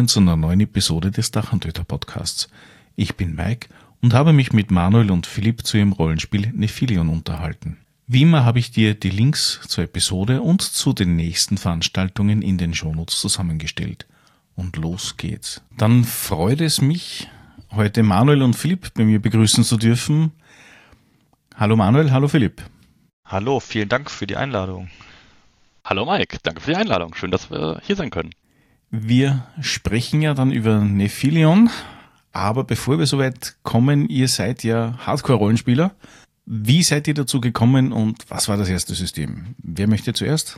zu einer neuen Episode des Drachentöter Podcasts. Ich bin Mike und habe mich mit Manuel und Philipp zu ihrem Rollenspiel Nephilion unterhalten. Wie immer habe ich dir die Links zur Episode und zu den nächsten Veranstaltungen in den Shownotes zusammengestellt. Und los geht's. Dann freut es mich, heute Manuel und Philipp bei mir begrüßen zu dürfen. Hallo Manuel, hallo Philipp. Hallo, vielen Dank für die Einladung. Hallo Mike, danke für die Einladung. Schön, dass wir hier sein können. Wir sprechen ja dann über Nephilion, aber bevor wir soweit kommen, ihr seid ja Hardcore-Rollenspieler. Wie seid ihr dazu gekommen und was war das erste System? Wer möchte zuerst?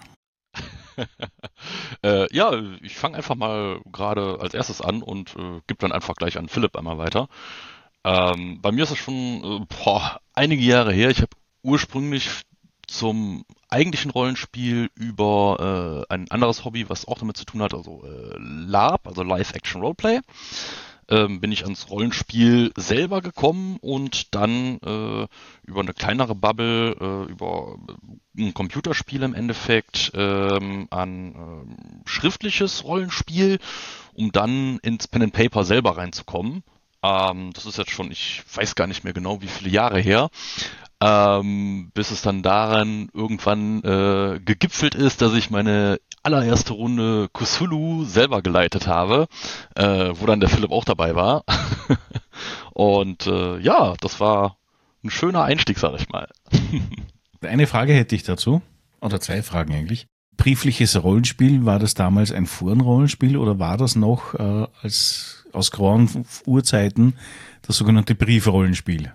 Ich fange einfach mal gerade als erstes an und gebe dann einfach gleich an Philipp einmal weiter. Bei mir ist es schon einige Jahre her. Ich habe ursprünglich zum eigentlichen Rollenspiel über ein anderes Hobby, was auch damit zu tun hat, also LARP, also Live-Action-Roleplay, bin ich ans Rollenspiel selber gekommen und dann über eine kleinere Bubble, über ein Computerspiel im Endeffekt, an schriftliches Rollenspiel, um dann ins Pen and Paper selber reinzukommen. Das ist jetzt schon, ich weiß gar nicht mehr genau, wie viele Jahre her. Bis es dann daran irgendwann gegipfelt ist, dass ich meine allererste Runde Cthulhu selber geleitet habe, wo dann der Philipp auch dabei war. Und das war ein schöner Einstieg, sag ich mal. Eine Frage hätte ich dazu, oder zwei Fragen eigentlich. Briefliches Rollenspiel, war das damals ein Forenrollenspiel oder war das noch als aus grauen Urzeiten das sogenannte Briefrollenspiel?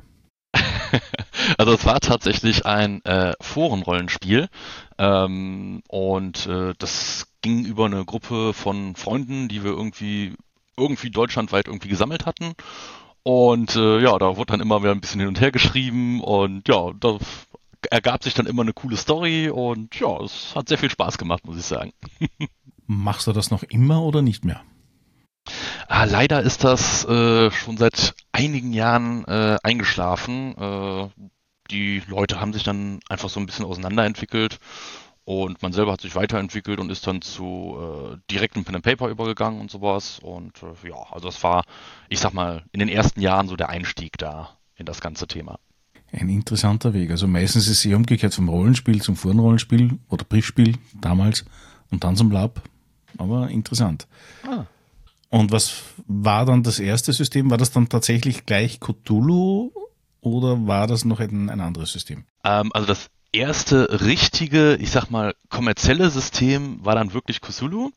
Also es war tatsächlich ein Forenrollenspiel und das ging über eine Gruppe von Freunden, die wir irgendwie deutschlandweit irgendwie gesammelt hatten. Und da wurde dann immer wieder ein bisschen hin und her geschrieben und ja, da ergab sich dann immer eine coole Story und ja, es hat sehr viel Spaß gemacht, muss ich sagen. Machst du das noch immer oder nicht mehr? Leider ist das schon seit einigen Jahren eingeschlafen. Die Leute haben sich dann einfach so ein bisschen auseinanderentwickelt und man selber hat sich weiterentwickelt und ist dann zu direktem Pen and Paper übergegangen und sowas. Und also das war, ich sag mal, in den ersten Jahren so der Einstieg da in das ganze Thema. Ein interessanter Weg. Also meistens ist es eher umgekehrt vom Rollenspiel zum Forenrollenspiel oder Briefspiel damals und dann zum Lab. Aber interessant. Und was war dann das erste System? War das dann tatsächlich gleich Cthulhu oder war das noch ein anderes System? Also das erste richtige, ich sag mal, kommerzielle System war dann wirklich Cthulhu.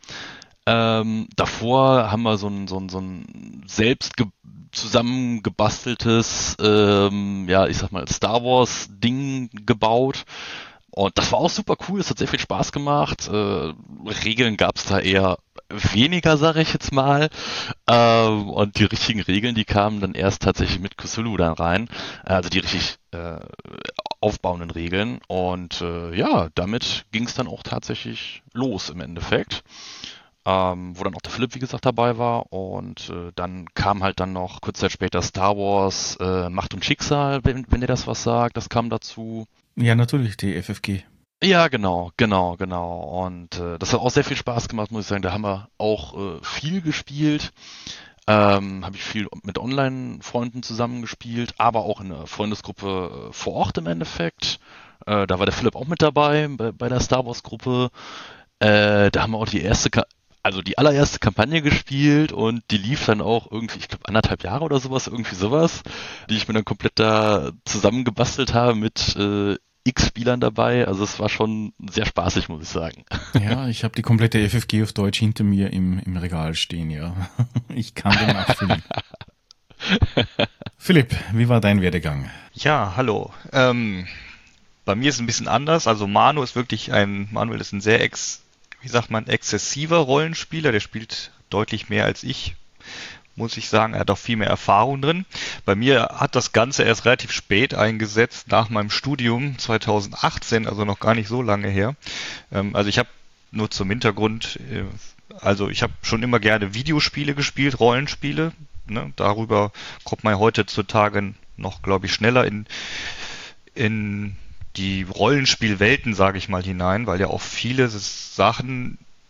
Davor haben wir so ein selbst zusammengebasteltes, ich sag mal, Star Wars Ding gebaut. Und das war auch super cool, es hat sehr viel Spaß gemacht. Regeln gab es da eher weniger, sage ich jetzt mal. Und die richtigen Regeln, die kamen dann erst tatsächlich mit Cthulhu dann rein. Also die richtig aufbauenden Regeln. Und damit ging es dann auch tatsächlich los im Endeffekt. Wo dann auch der Philipp, wie gesagt, dabei war. Und dann kam halt dann noch kurz Zeit später Star Wars Macht und Schicksal, wenn ihr das was sagt. Das kam dazu. Ja, natürlich, die FFG. Ja, genau. Und das hat auch sehr viel Spaß gemacht, muss ich sagen. Da haben wir auch viel gespielt. Habe ich viel mit Online-Freunden zusammengespielt, aber auch in einer Freundesgruppe vor Ort im Endeffekt. Da war der Philipp auch mit dabei bei der Star Wars-Gruppe. Da haben wir auch die allererste Kampagne gespielt und die lief dann auch irgendwie, ich glaube 1,5 Jahre oder sowas, irgendwie sowas, die ich mir dann komplett da zusammengebastelt habe mit X Spielern dabei. Also es war schon sehr spaßig, muss ich sagen. Ja, ich habe die komplette FFG auf Deutsch hinter mir im Regal stehen, ja. Ich kann den nachfüllen. Philipp, wie war dein Werdegang? Ja, hallo. Bei mir ist es ein bisschen anders. Also Manuel ist ein sehr exzessiver Rollenspieler. Der spielt deutlich mehr als ich, muss ich sagen. Er hat auch viel mehr Erfahrung drin. Bei mir hat das Ganze erst relativ spät eingesetzt, nach meinem Studium 2018, also noch gar nicht so lange her. Also ich habe nur zum Hintergrund, ich habe schon immer gerne Videospiele gespielt, Rollenspiele. Ne? Darüber kommt man heutzutage noch, glaube ich, schneller in die Rollenspielwelten, sage ich mal, hinein, weil ja auch viele Sachen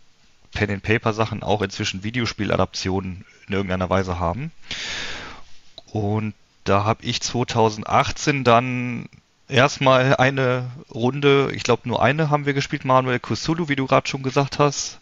Pen-and-Paper-Sachen auch inzwischen Videospieladaptionen in irgendeiner Weise haben. Und da habe ich 2018 dann erstmal eine Runde, ich glaube nur eine haben wir gespielt, Manuel Cthulhu, wie du gerade schon gesagt hast,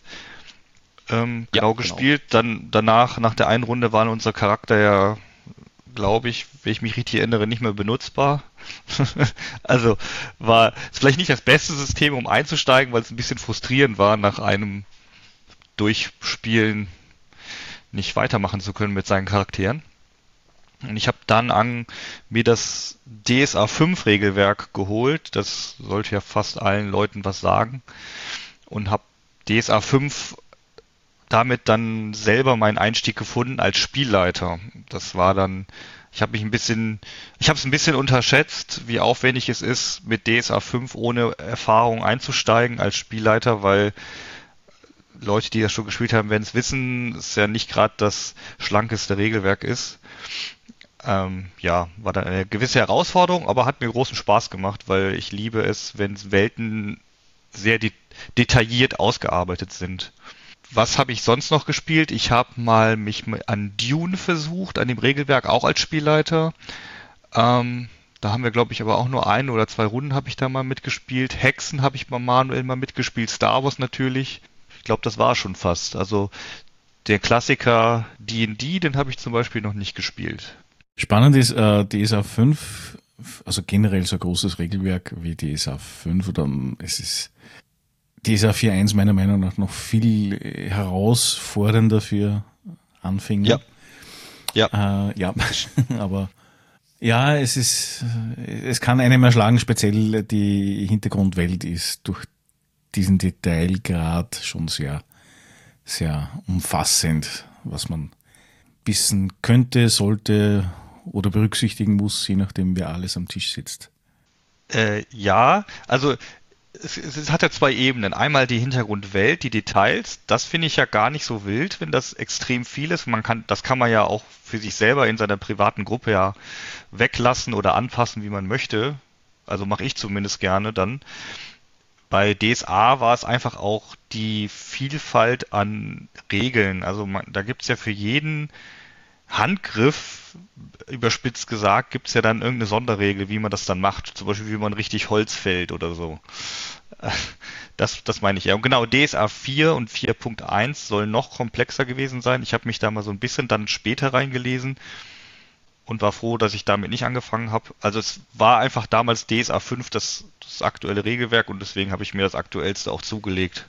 genau gespielt. Dann danach, nach der einen Runde, war unser Charakter ja, glaube ich, wenn ich mich richtig erinnere, nicht mehr benutzbar. Also ist vielleicht nicht das beste System, um einzusteigen, weil es ein bisschen frustrierend war, nach einem Durchspielen nicht weitermachen zu können mit seinen Charakteren. Und ich habe dann mir das DSA 5 Regelwerk geholt. Das sollte ja fast allen Leuten was sagen. Und habe DSA 5 damit dann selber meinen Einstieg gefunden als Spielleiter. Das war dann, ich habe es ein bisschen unterschätzt, wie aufwendig es ist, mit DSA 5 ohne Erfahrung einzusteigen als Spielleiter, weil Leute, die das schon gespielt haben, werden es wissen, es ja nicht gerade das schlankeste Regelwerk ist. War dann eine gewisse Herausforderung, aber hat mir großen Spaß gemacht, weil ich liebe es, wenn Welten sehr detailliert ausgearbeitet sind. Was habe ich sonst noch gespielt? Ich habe mal mich an Dune versucht, an dem Regelwerk auch als Spielleiter. Da haben wir, glaube ich, aber auch nur 1 oder 2 Runden habe ich da mal mitgespielt. Hexen habe ich mal manuell mal mitgespielt. Star Wars natürlich. Ich glaube, das war schon fast. Also der Klassiker D&D, den habe ich zum Beispiel noch nicht gespielt. Spannend ist, DSA 5, also generell so ein großes Regelwerk wie DSA 5, oder es ist DSA 4.1 meiner Meinung nach noch viel herausfordernder für Anfänger. Ja. Aber ja, es kann einem erschlagen, speziell die Hintergrundwelt ist durch diesen Detailgrad schon sehr, sehr umfassend, was man wissen könnte, sollte oder berücksichtigen muss, je nachdem, wer alles am Tisch sitzt. Also es hat ja 2 Ebenen. Einmal die Hintergrundwelt, die Details. Das finde ich ja gar nicht so wild, wenn das extrem viel ist. Das kann man ja auch für sich selber in seiner privaten Gruppe ja weglassen oder anpassen, wie man möchte. Also mache ich zumindest gerne dann. Bei DSA war es einfach auch die Vielfalt an Regeln. Also da gibt es ja für jeden Handgriff, überspitzt gesagt, gibt es ja dann irgendeine Sonderregel, wie man das dann macht. Zum Beispiel, wie man richtig Holz fällt oder so. Das meine ich ja. Und genau, DSA 4 und 4.1 sollen noch komplexer gewesen sein. Ich habe mich da mal so ein bisschen dann später reingelesen und war froh, dass ich damit nicht angefangen habe. Also es war einfach damals DSA 5 das aktuelle Regelwerk und deswegen habe ich mir das aktuellste auch zugelegt.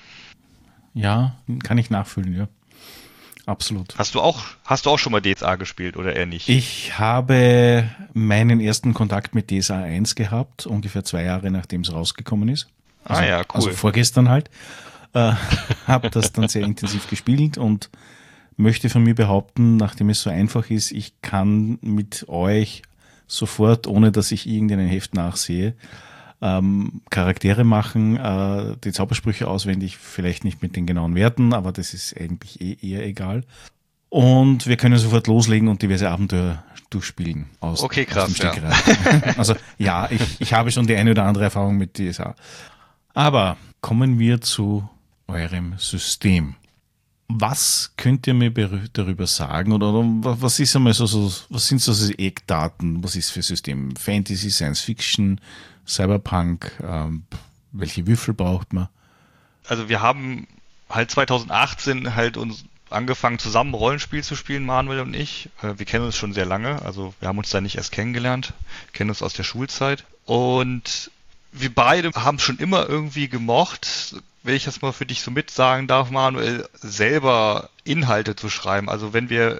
Ja, kann ich nachfühlen, ja. Absolut. Hast du auch schon mal DSA gespielt oder eher nicht? Ich habe meinen ersten Kontakt mit DSA 1 gehabt, ungefähr 2 Jahre nachdem es rausgekommen ist. Cool. Also vorgestern halt. Habe das dann sehr intensiv gespielt und möchte von mir behaupten, nachdem es so einfach ist, ich kann mit euch sofort, ohne dass ich irgendein Heft nachsehe, Charaktere machen, die Zaubersprüche auswendig, vielleicht nicht mit den genauen Werten, aber das ist eigentlich eher egal. Und wir können sofort loslegen und diverse Abenteuer durchspielen. Okay, krass, ja. Also ja, ich habe schon die eine oder andere Erfahrung mit DSA. Aber kommen wir zu eurem System. Was könnt ihr mir darüber sagen oder was ist einmal was sind so die Eckdaten? Was ist für System? Fantasy, Science Fiction, Cyberpunk, welche Würfel braucht man? Also wir haben halt 2018 halt uns angefangen, zusammen Rollenspiel zu spielen, Manuel und ich. Wir kennen uns schon sehr lange, also wir haben uns da nicht erst kennengelernt, kennen uns aus der Schulzeit. Und wir beide haben schon immer irgendwie gemocht, wenn ich das mal für dich so mitsagen darf, Manuel, selber Inhalte zu schreiben. Also wenn wir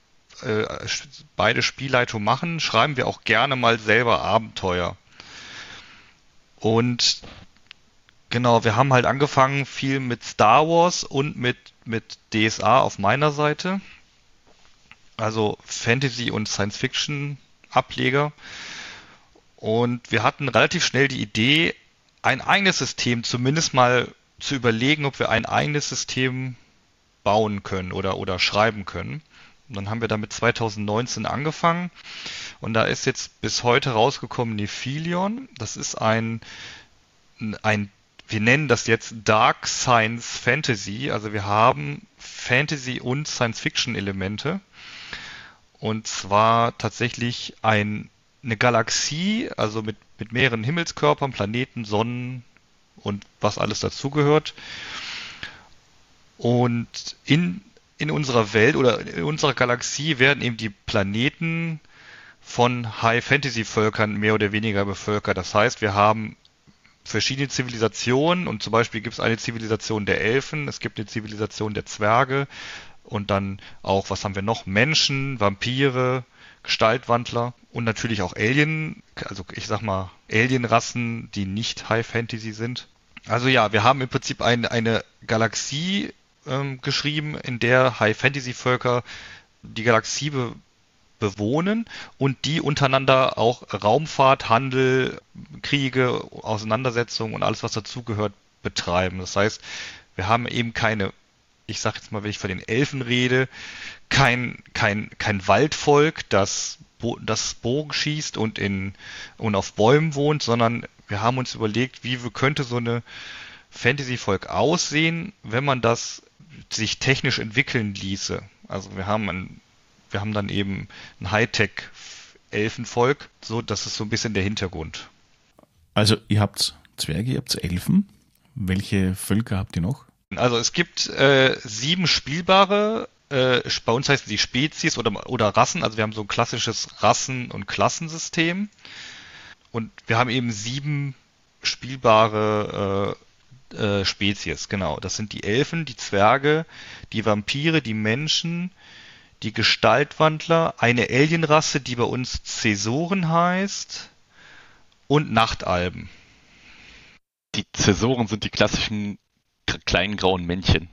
beide Spielleitung machen, schreiben wir auch gerne mal selber Abenteuer. Und genau, wir haben halt angefangen viel mit Star Wars und mit DSA auf meiner Seite. Also Fantasy und Science Fiction Ableger. Und wir hatten relativ schnell die Idee, ein eigenes System zumindest mal zu überlegen, ob wir ein eigenes System bauen können oder schreiben können. Und dann haben wir damit 2019 angefangen und da ist jetzt bis heute rausgekommen Nephilion. Das ist ein wir nennen das jetzt Dark Science Fantasy. Also wir haben Fantasy- und Science-Fiction-Elemente. Und zwar tatsächlich eine Galaxie, also mit mehreren Himmelskörpern, Planeten, Sonnen und was alles dazugehört. Und in unserer Welt oder in unserer Galaxie werden eben die Planeten von High-Fantasy-Völkern mehr oder weniger bevölkert. Das heißt, wir haben verschiedene Zivilisationen und zum Beispiel gibt es eine Zivilisation der Elfen, es gibt eine Zivilisation der Zwerge und dann auch, was haben wir noch? Menschen, Vampire, Gestaltwandler und natürlich auch Alien, also ich sag mal Alienrassen, die nicht High Fantasy sind. Also ja, wir haben im Prinzip eine Galaxie geschrieben, in der High Fantasy Völker die Galaxie bewohnen und die untereinander auch Raumfahrt, Handel, Kriege, Auseinandersetzungen und alles, was dazugehört, betreiben. Das heißt, wir haben eben keine, ich sage jetzt mal, wenn ich von den Elfen rede, kein Waldvolk, das Bogen schießt und auf Bäumen wohnt, sondern wir haben uns überlegt, wie könnte so eine Fantasy-Volk aussehen, wenn man das sich technisch entwickeln ließe. Also wir haben dann eben ein Hightech-Elfenvolk, so das ist so ein bisschen der Hintergrund. Also ihr habt Zwerge, ihr habt Elfen. Welche Völker habt ihr noch? Also es gibt 7 spielbare, bei uns heißen sie Spezies oder Rassen, also wir haben so ein klassisches Rassen- und Klassensystem. Und wir haben eben 7 spielbare Spezies, genau. Das sind die Elfen, die Zwerge, die Vampire, die Menschen, die Gestaltwandler, eine Alienrasse, die bei uns Cäsoren heißt und Nachtalben. Die Cäsoren sind die klassischen kleinen grauen Männchen.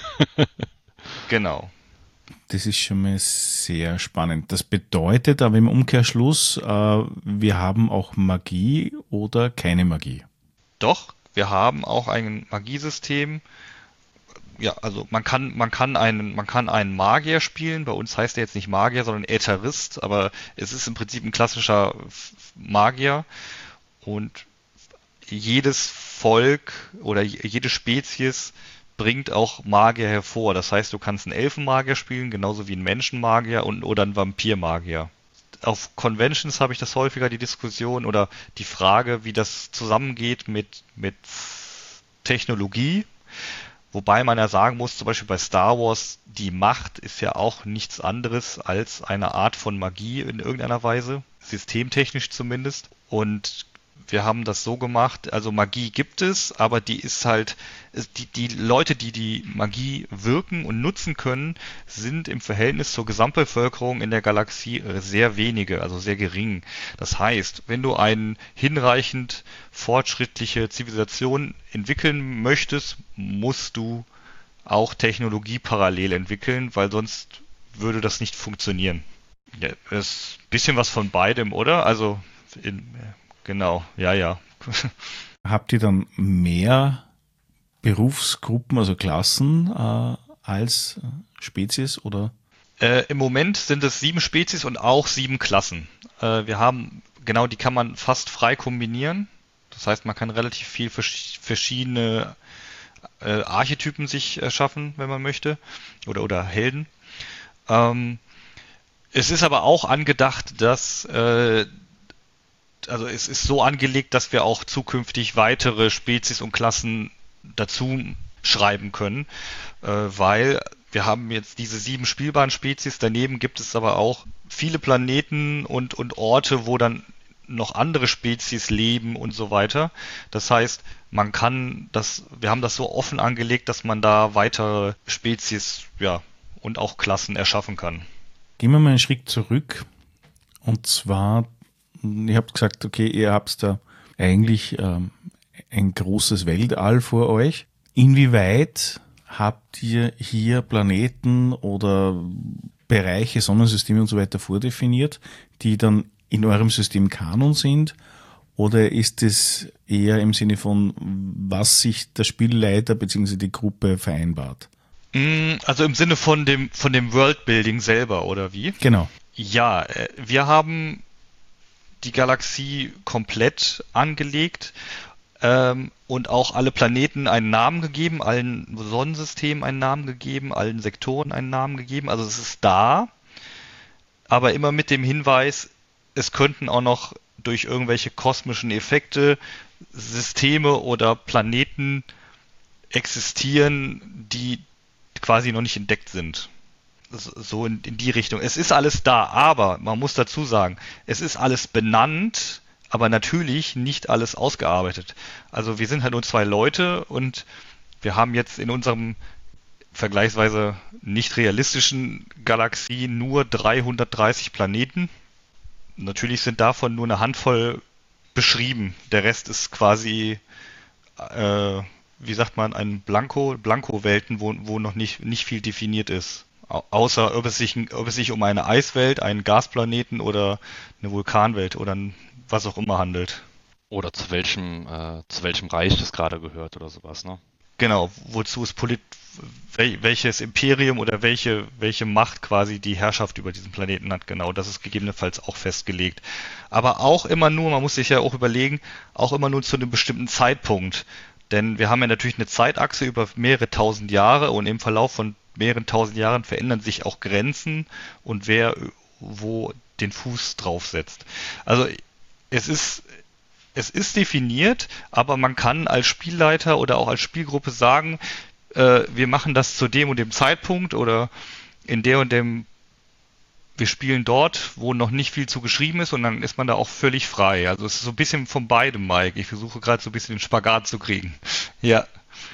Genau. Das ist schon mal sehr spannend. Das bedeutet aber im Umkehrschluss, wir haben auch Magie oder keine Magie. Doch, wir haben auch ein Magiesystem. Ja, also man kann einen Magier spielen. Bei uns heißt er jetzt nicht Magier, sondern Ätherist, aber es ist im Prinzip ein klassischer Magier. Und jedes Volk oder jede Spezies bringt auch Magier hervor. Das heißt, du kannst einen Elfenmagier spielen, genauso wie einen Menschenmagier oder einen Vampirmagier. Auf Conventions habe ich das häufiger, die Diskussion oder die Frage, wie das zusammengeht mit Technologie. Wobei man ja sagen muss, zum Beispiel bei Star Wars, die Macht ist ja auch nichts anderes als eine Art von Magie in irgendeiner Weise, systemtechnisch zumindest. Und wir haben das so gemacht, also Magie gibt es, aber die ist halt, die Leute, die Magie wirken und nutzen können, sind im Verhältnis zur Gesamtbevölkerung in der Galaxie sehr wenige, also sehr gering. Das heißt, wenn du eine hinreichend fortschrittliche Zivilisation entwickeln möchtest, musst du auch Technologie parallel entwickeln, weil sonst würde das nicht funktionieren. Ja, das ist ein bisschen was von beidem, oder? Also genau, ja. Habt ihr dann mehr Berufsgruppen, also Klassen als Spezies oder? Im Moment sind es 7 Spezies und auch 7 Klassen. Wir haben, genau, die kann man fast frei kombinieren. Das heißt, man kann relativ viel verschiedene Archetypen sich erschaffen, wenn man möchte, oder Helden. Es ist aber auch angedacht, dass also es ist so angelegt, dass wir auch zukünftig weitere Spezies und Klassen dazu schreiben können, weil wir haben jetzt diese 7 spielbaren Spezies, daneben gibt es aber auch viele Planeten und Orte, wo dann noch andere Spezies leben und so weiter. Das heißt, wir haben das so offen angelegt, dass man da weitere Spezies, ja, und auch Klassen erschaffen kann. Gehen wir mal einen Schritt zurück und zwar ihr habt gesagt, okay, ihr habt da eigentlich ein großes Weltall vor euch. Inwieweit habt ihr hier Planeten oder Bereiche, Sonnensysteme und so weiter vordefiniert, die dann in eurem System Kanon sind? Oder ist es eher im Sinne von, was sich der Spielleiter bzw. die Gruppe vereinbart? Also im Sinne von dem Worldbuilding selber, oder wie? Genau. Ja, wir haben die Galaxie komplett angelegt. und auch alle Planeten einen Namen gegeben, allen Sonnensystemen einen Namen gegeben, allen Sektoren einen Namen gegeben. Also es ist da, aber immer mit dem Hinweis, es könnten auch noch durch irgendwelche kosmischen Effekte Systeme oder Planeten existieren, die quasi noch nicht entdeckt sind. So in die Richtung. Es ist alles da, aber man muss dazu sagen, es ist alles benannt, aber natürlich nicht alles ausgearbeitet. Also wir sind halt nur 2 Leute und wir haben jetzt in unserem vergleichsweise nicht realistischen Galaxie nur 330 Planeten. Natürlich sind davon nur eine Handvoll beschrieben. Der Rest ist quasi, wie sagt man, ein Blanko-Welten, wo noch nicht viel definiert ist. Außer ob es sich um eine Eiswelt, einen Gasplaneten oder eine Vulkanwelt oder was auch immer handelt. Oder zu welchem Reich das gerade gehört oder sowas, ne? Genau, wozu es welches Imperium oder welche Macht quasi die Herrschaft über diesen Planeten hat, genau, das ist gegebenenfalls auch festgelegt. Aber auch immer nur, man muss sich ja auch überlegen, auch immer nur zu einem bestimmten Zeitpunkt. Denn wir haben ja natürlich eine Zeitachse über mehrere tausend Jahre und im Verlauf von mehreren tausend Jahren verändern sich auch Grenzen und wer wo den Fuß draufsetzt. Also es ist es ist definiert, aber man kann als Spielleiter oder auch als Spielgruppe sagen, wir machen das zu dem und dem Zeitpunkt oder in der und dem, wir spielen dort, wo noch nicht viel zu geschrieben ist und dann ist man da auch völlig frei. Also es ist so ein bisschen von beidem, Mike. Ich versuche gerade so ein bisschen den Spagat zu kriegen. Ja.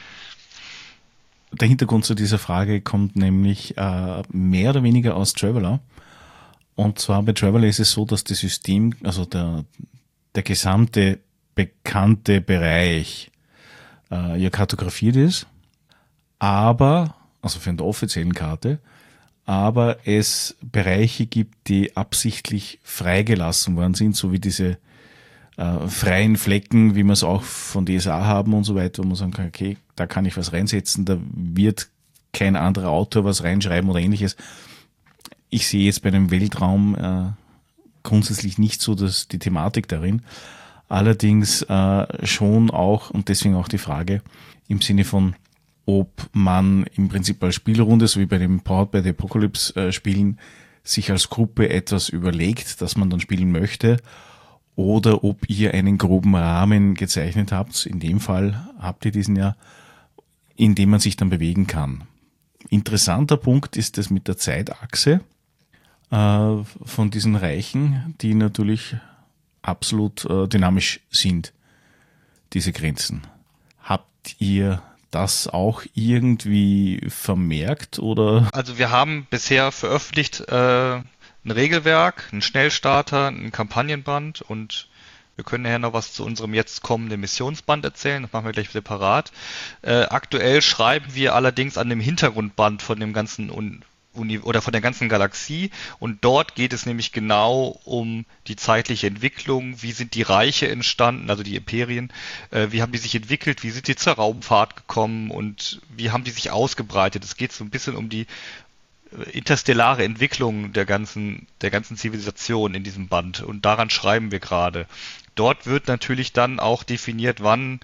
Der Hintergrund zu dieser Frage kommt nämlich mehr oder weniger aus Traveller. Und zwar bei Traveller ist es so, dass das System, also der gesamte bekannte Bereich ja kartografiert ist, aber, also für eine offiziellen Karte, aber es Bereiche gibt, die absichtlich freigelassen worden sind, so wie diese freien Flecken, wie wir es auch von DSA haben und so weiter, wo man sagen kann, okay, da kann ich was reinsetzen, da wird kein anderer Autor was reinschreiben oder ähnliches. Ich sehe jetzt bei dem Weltraum grundsätzlich nicht so die Thematik darin. Allerdings schon auch, und deswegen auch die Frage, im Sinne von, ob man im Prinzip als Spielrunde, so wie bei dem Powered by the Apocalypse Spielen, sich als Gruppe etwas überlegt, das man dann spielen möchte, oder ob ihr einen groben Rahmen gezeichnet habt. In dem Fall habt ihr diesen ja, in dem man sich dann bewegen kann. Interessanter Punkt ist das mit der Zeitachse von diesen Reichen, die natürlich absolut dynamisch sind, diese Grenzen. Habt ihr das auch irgendwie vermerkt oder? Also wir haben bisher veröffentlicht ein Regelwerk, einen Schnellstarter, ein Kampagnenband und wir können nachher noch was zu unserem jetzt kommenden Missionsband erzählen, das machen wir gleich separat. Aktuell schreiben wir allerdings an dem Hintergrundband von dem ganzen oder von der ganzen Galaxie und dort geht es nämlich genau um die zeitliche Entwicklung, wie sind die Reiche entstanden, also die Imperien, wie haben die sich entwickelt, wie sind die zur Raumfahrt gekommen und wie haben die sich ausgebreitet. Es geht so ein bisschen um die interstellare Entwicklung der ganzen Zivilisation in diesem Band und daran schreiben wir gerade. Dort wird natürlich dann auch definiert, wann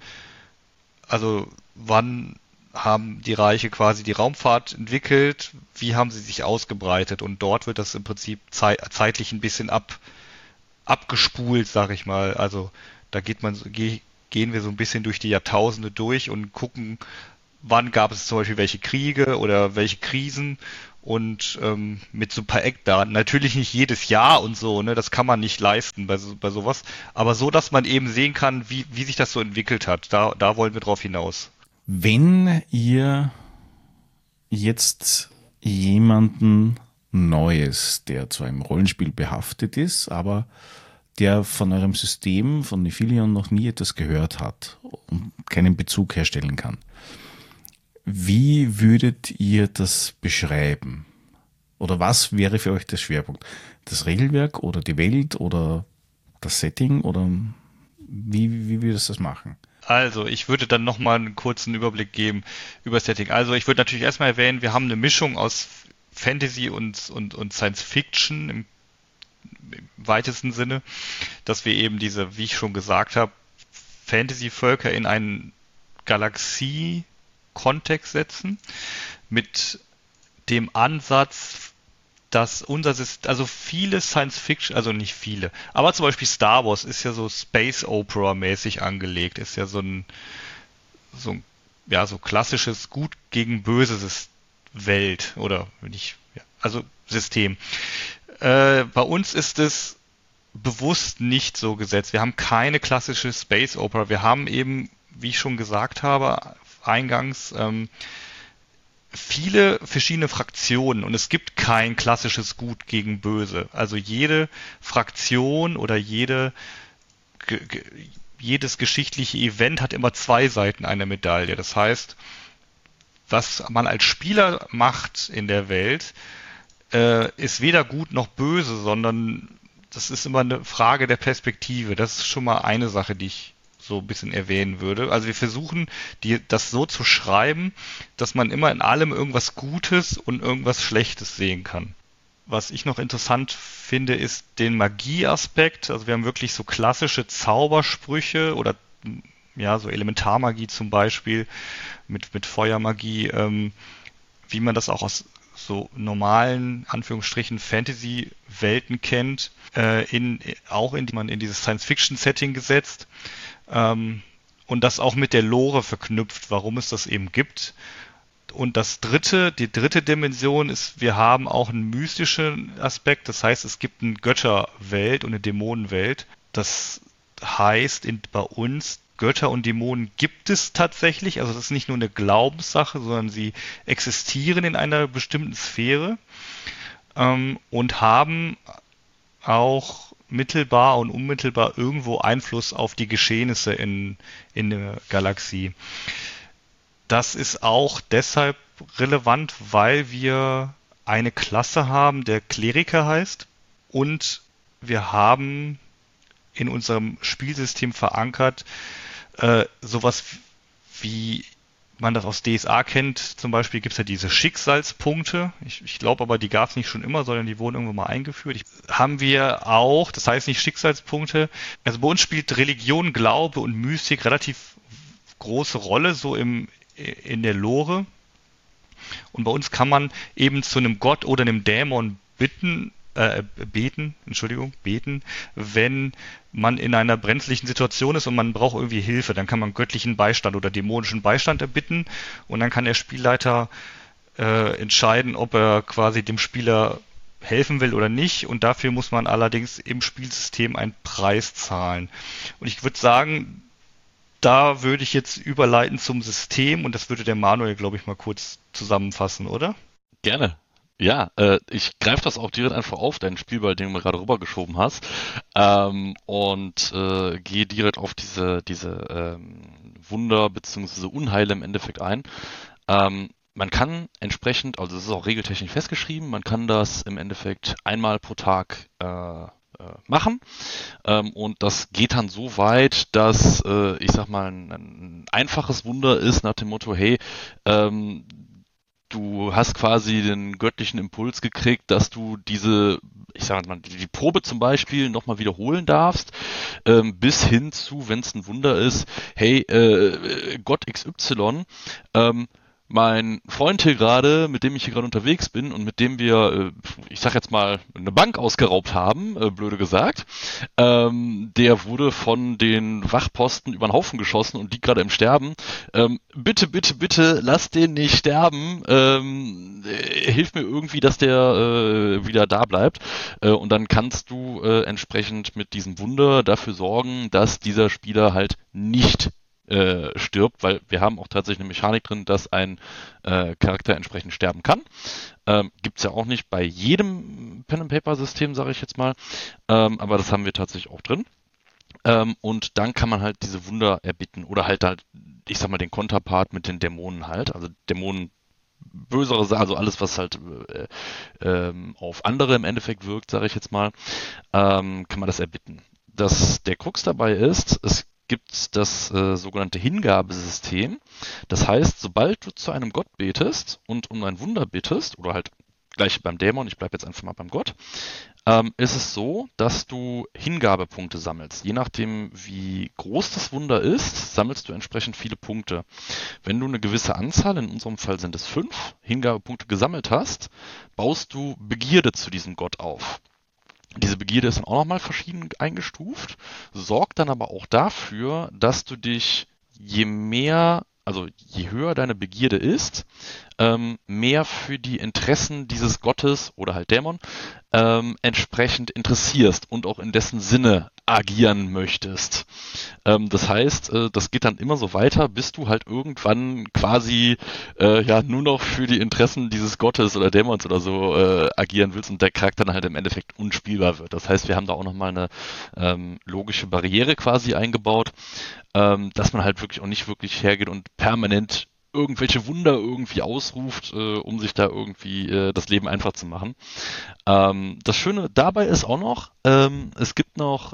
haben die Reiche quasi die Raumfahrt entwickelt, wie haben sie sich ausgebreitet und dort wird das im Prinzip zeitlich ein bisschen abgespult, sag ich mal. Also da gehen wir so ein bisschen durch die Jahrtausende durch und gucken, wann gab es zum Beispiel welche Kriege oder welche Krisen und mit so ein paar Eckdaten. Natürlich nicht jedes Jahr und so, ne, das kann man nicht leisten bei sowas, aber so, dass man eben sehen kann, wie sich das so entwickelt hat. Da wollen wir drauf hinaus. Wenn ihr jetzt jemanden Neues, der zwar im Rollenspiel behaftet ist, aber der von eurem System, von Nephilion noch nie etwas gehört hat und keinen Bezug herstellen kann, wie würdet ihr das beschreiben? Oder was wäre für euch der Schwerpunkt? Das Regelwerk oder die Welt oder das Setting? Oder wie würdest du das machen? Also, ich würde dann nochmal einen kurzen Überblick geben über das Setting. Also, ich würde natürlich erstmal erwähnen, wir haben eine Mischung aus Fantasy und Science Fiction im weitesten Sinne, dass wir eben wie ich schon gesagt habe, Fantasy-Völker in einen Galaxie-Kontext setzen, mit dem Ansatz, dass also viele Science-Fiction, also nicht viele, aber zum Beispiel Star Wars ist ja so Space Opera-mäßig angelegt, ist ja so klassisches Gut gegen Böses Welt oder nicht, ja, also System. Bei uns ist es bewusst nicht so gesetzt. Wir haben keine klassische Space Opera. Wir haben eben, wie ich schon gesagt habe, eingangs viele verschiedene Fraktionen und es gibt kein klassisches Gut gegen Böse. Also jede Fraktion oder jedes geschichtliche Event hat immer zwei Seiten einer Medaille. Das heißt, was man als Spieler macht in der Welt, ist weder gut noch böse, sondern das ist immer eine Frage der Perspektive. Das ist schon mal eine Sache, die ich so ein bisschen erwähnen würde. Also wir versuchen, das so zu schreiben, dass man immer in allem irgendwas Gutes und irgendwas Schlechtes sehen kann. Was ich noch interessant finde, ist den Magieaspekt. Also wir haben wirklich so klassische Zaubersprüche oder ja, so Elementarmagie zum Beispiel mit Feuermagie, wie man das auch aus so normalen, Anführungsstrichen, Fantasy-Welten kennt, auch in die man in dieses Science-Fiction-Setting gesetzt. Und das auch mit der Lore verknüpft, warum es das eben gibt. Und die dritte Dimension ist, wir haben auch einen mystischen Aspekt, das heißt, es gibt eine Götterwelt und eine Dämonenwelt. Das heißt, bei uns, Götter und Dämonen gibt es tatsächlich, also das ist nicht nur eine Glaubenssache, sondern sie existieren in einer bestimmten Sphäre und haben auch mittelbar und unmittelbar irgendwo Einfluss auf die Geschehnisse in der Galaxie. Das ist auch deshalb relevant, weil wir eine Klasse haben, der Kleriker heißt, und wir haben in unserem Spielsystem verankert sowas wie man das aus DSA kennt. Zum Beispiel gibt es ja diese Schicksalspunkte. Ich glaube aber, die gab es nicht schon immer, sondern die wurden irgendwann mal eingeführt. Haben wir auch, das heißt nicht Schicksalspunkte. Also bei uns spielt Religion, Glaube und Mystik relativ große Rolle so in der Lore. Und bei uns kann man eben zu einem Gott oder einem Dämon beten, wenn man in einer brenzlichen Situation ist und man braucht irgendwie Hilfe, dann kann man göttlichen Beistand oder dämonischen Beistand erbitten und dann kann der Spielleiter entscheiden, ob er quasi dem Spieler helfen will oder nicht, und dafür muss man allerdings im Spielsystem einen Preis zahlen. Und ich würde sagen, da würde ich jetzt überleiten zum System und das würde der Manuel, glaube ich, mal kurz zusammenfassen, oder? Gerne. Ja, ich greife das auch direkt einfach auf, deinen Spielball, den du mir gerade rübergeschoben hast, und gehe direkt auf diese Wunder bzw. Unheile im Endeffekt ein. Man kann entsprechend, also es ist auch regeltechnisch festgeschrieben, man kann das im Endeffekt einmal pro Tag machen, und das geht dann so weit, dass ich sag mal ein einfaches Wunder ist nach dem Motto, hey, du hast quasi den göttlichen Impuls gekriegt, dass du ich sag mal, die Probe zum Beispiel nochmal wiederholen darfst, bis hin zu, wenn es ein Wunder ist, hey, Gott XY, mein Freund hier gerade, mit dem ich hier gerade unterwegs bin und mit dem wir, ich sag jetzt mal, eine Bank ausgeraubt haben, blöde gesagt, der wurde von den Wachposten über den Haufen geschossen und liegt gerade im Sterben. Bitte, bitte, bitte, lass den nicht sterben. Hilf mir irgendwie, dass der wieder da bleibt. Und dann kannst du entsprechend mit diesem Wunder dafür sorgen, dass dieser Spieler halt nicht stirbt, weil wir haben auch tatsächlich eine Mechanik drin, dass ein Charakter entsprechend sterben kann. Gibt es ja auch nicht bei jedem Pen-and-Paper-System, sage ich jetzt mal, aber das haben wir tatsächlich auch drin. Und dann kann man halt diese Wunder erbitten oder halt, ich sag mal, den Konterpart mit den Dämonen halt, also Dämonen, bösere, also alles, was halt auf andere im Endeffekt wirkt, sage ich jetzt mal, kann man das erbitten. Der Krux dabei ist, es gibt das sogenannte Hingabesystem. Das heißt, sobald du zu einem Gott betest und um ein Wunder bittest oder halt gleiche beim Dämon, ich bleibe jetzt einfach mal beim Gott, ist es so, dass du Hingabepunkte sammelst. Je nachdem, wie groß das Wunder ist, sammelst du entsprechend viele Punkte. Wenn du eine gewisse Anzahl, in unserem Fall sind es 5, Hingabepunkte gesammelt hast, baust du Begierde zu diesem Gott auf. Diese Begierde ist dann auch nochmal verschieden eingestuft, sorgt dann aber auch dafür, dass du dich je höher deine Begierde ist, mehr für die Interessen dieses Gottes oder halt Dämon entsprechend interessierst und auch in dessen Sinne agieren möchtest. Das heißt, das geht dann immer so weiter, bis du halt irgendwann quasi nur noch für die Interessen dieses Gottes oder Dämons oder so agieren willst und der Charakter dann halt im Endeffekt unspielbar wird. Das heißt, wir haben da auch nochmal eine logische Barriere quasi eingebaut, dass man halt wirklich auch nicht wirklich hergeht und permanent irgendwelche Wunder irgendwie ausruft, um sich da irgendwie das Leben einfach zu machen. Das Schöne dabei ist auch noch, es gibt noch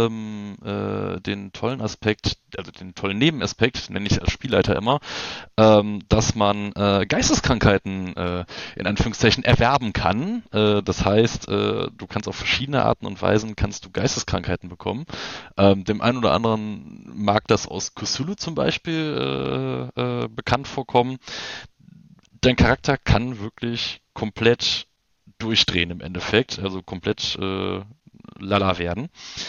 den tollen Aspekt, also den tollen Nebenaspekt, nenne ich als Spielleiter immer, dass man Geisteskrankheiten in Anführungszeichen erwerben kann. Das heißt, du kannst auf verschiedene Arten und Weisen kannst du Geisteskrankheiten bekommen. Dem einen oder anderen mag das aus Cthulhu zum Beispiel bekannt vorkommen. Dein Charakter kann wirklich komplett durchdrehen im Endeffekt, also komplett lala werden.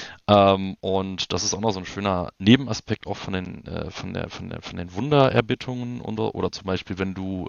Und das ist auch noch so ein schöner Nebenaspekt auch von den Wundererbittungen oder zum Beispiel, wenn du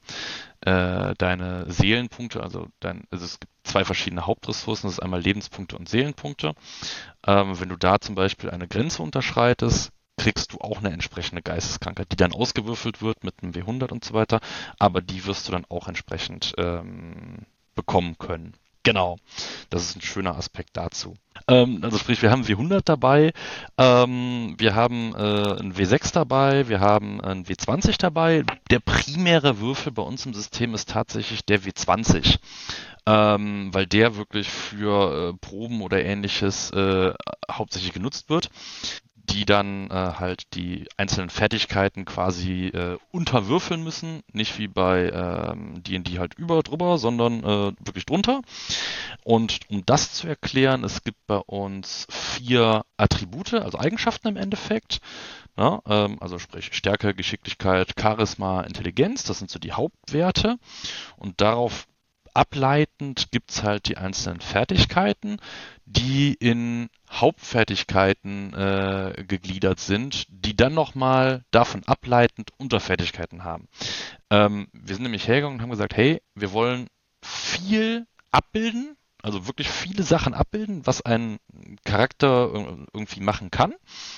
deine Seelenpunkte, also es gibt 2 verschiedene Hauptressourcen, das ist einmal Lebenspunkte und Seelenpunkte. Wenn du da zum Beispiel eine Grenze unterschreitest, kriegst du auch eine entsprechende Geisteskrankheit, die dann ausgewürfelt wird mit einem W100 und so weiter, aber die wirst du dann auch entsprechend bekommen können. Genau, das ist ein schöner Aspekt dazu. Also sprich, wir haben W100 dabei, wir haben ein W6 dabei, wir haben ein W20 dabei. Der primäre Würfel bei uns im System ist tatsächlich der W20, weil der wirklich für Proben oder ähnliches hauptsächlich genutzt wird, die dann halt die einzelnen Fertigkeiten quasi unterwürfeln müssen. Nicht wie bei D&D halt drüber, sondern wirklich drunter. Und um das zu erklären, es gibt bei uns 4 Attribute, also Eigenschaften im Endeffekt. Ja, also sprich Stärke, Geschicklichkeit, Charisma, Intelligenz, das sind so die Hauptwerte. Und darauf ableitend gibt es halt die einzelnen Fertigkeiten, die in Hauptfertigkeiten gegliedert sind, die dann nochmal davon ableitend Unterfertigkeiten haben. Wir sind nämlich hergegangen und haben gesagt, hey, wir wollen viel abbilden, also wirklich viele Sachen abbilden, was ein Charakter irgendwie machen kann,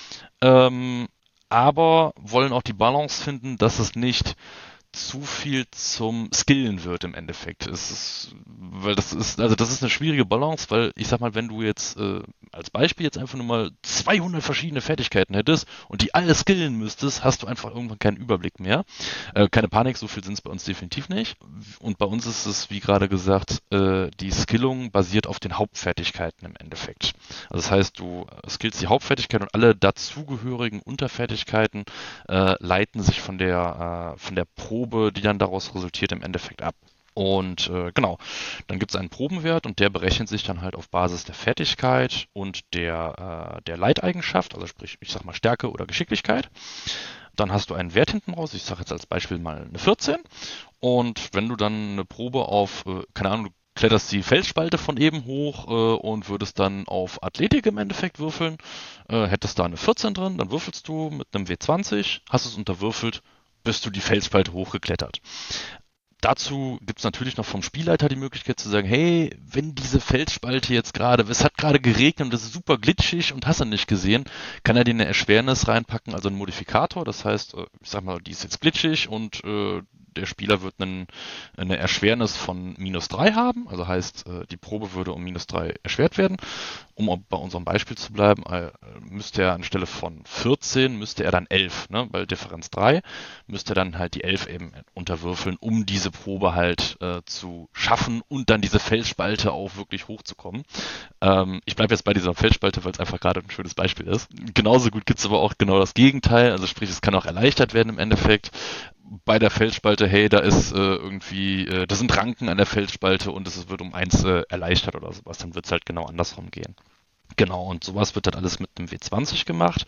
aber wollen auch die Balance finden, dass es nicht zu viel zum Skillen wird im Endeffekt. Das ist eine schwierige Balance, weil ich sag mal, wenn du jetzt als Beispiel jetzt einfach nur mal 200 verschiedene Fertigkeiten hättest und die alle skillen müsstest, hast du einfach irgendwann keinen Überblick mehr. Keine Panik, so viel sind es bei uns definitiv nicht. Und bei uns ist es, wie gerade gesagt, die Skillung basiert auf den Hauptfertigkeiten im Endeffekt. Also das heißt, du skillst die Hauptfertigkeit und alle dazugehörigen Unterfertigkeiten leiten sich von der Probe, die dann daraus resultiert, im Endeffekt ab. Und genau, dann gibt es einen Probenwert und der berechnet sich dann halt auf Basis der Fertigkeit und der Leiteigenschaft, also sprich, ich sag mal Stärke oder Geschicklichkeit. Dann hast du einen Wert hinten raus, ich sage jetzt als Beispiel mal eine 14. Und wenn du dann eine Probe auf, keine Ahnung, du kletterst die Felsspalte von eben hoch und würdest dann auf Athletik im Endeffekt würfeln, hättest da eine 14 drin, dann würfelst du mit einem W20, hast es unterwürfelt, bist du die Felsspalte hochgeklettert. Dazu gibt es natürlich noch vom Spielleiter die Möglichkeit zu sagen, hey, wenn diese Felsspalte jetzt gerade, es hat gerade geregnet und das ist super glitschig und hast du nicht gesehen, kann er dir eine Erschwernis reinpacken, also einen Modifikator. Das heißt, ich sag mal, die ist jetzt glitschig und der Spieler wird eine Erschwernis von -3 haben. Also heißt, die Probe würde um -3 erschwert werden. Um bei unserem Beispiel zu bleiben, müsste er anstelle von 14, müsste er dann 11, ne? Weil Differenz 3, müsste er dann halt die 11 eben unterwürfeln, um diese Probe halt zu schaffen und dann diese Felsspalte auch wirklich hochzukommen. Ich bleibe jetzt bei dieser Felsspalte, weil es einfach gerade ein schönes Beispiel ist. Genauso gut gibt es aber auch genau das Gegenteil, also sprich, es kann auch erleichtert werden im Endeffekt. bei der Feldspalte, hey, da ist da sind Ranken an der Feldspalte und es wird um 1 erleichtert oder sowas, dann wird es halt genau andersrum gehen. Genau, und sowas wird dann alles mit einem W20 gemacht.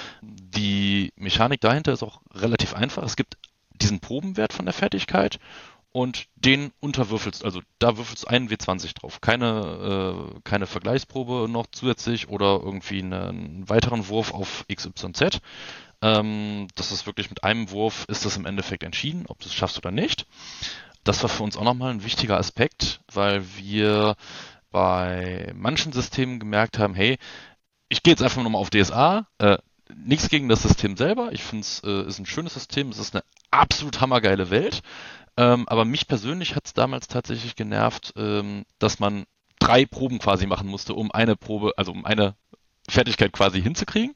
Die Mechanik dahinter ist auch relativ einfach. Es gibt diesen Probenwert von der Fertigkeit und den unterwürfelst, also da würfelst du einen W20 drauf. Keine Vergleichsprobe noch zusätzlich oder irgendwie einen weiteren Wurf auf XYZ. Das ist wirklich mit einem Wurf ist das im Endeffekt entschieden, ob du es schaffst oder nicht. Das war für uns auch nochmal ein wichtiger Aspekt, weil wir bei manchen Systemen gemerkt haben, hey, ich gehe jetzt einfach nochmal auf DSA, nichts gegen das System selber, ich finde es ist ein schönes System, es ist eine absolut hammergeile Welt, aber mich persönlich hat es damals tatsächlich genervt, dass man 3 Proben quasi machen musste, um eine Fertigkeit quasi hinzukriegen.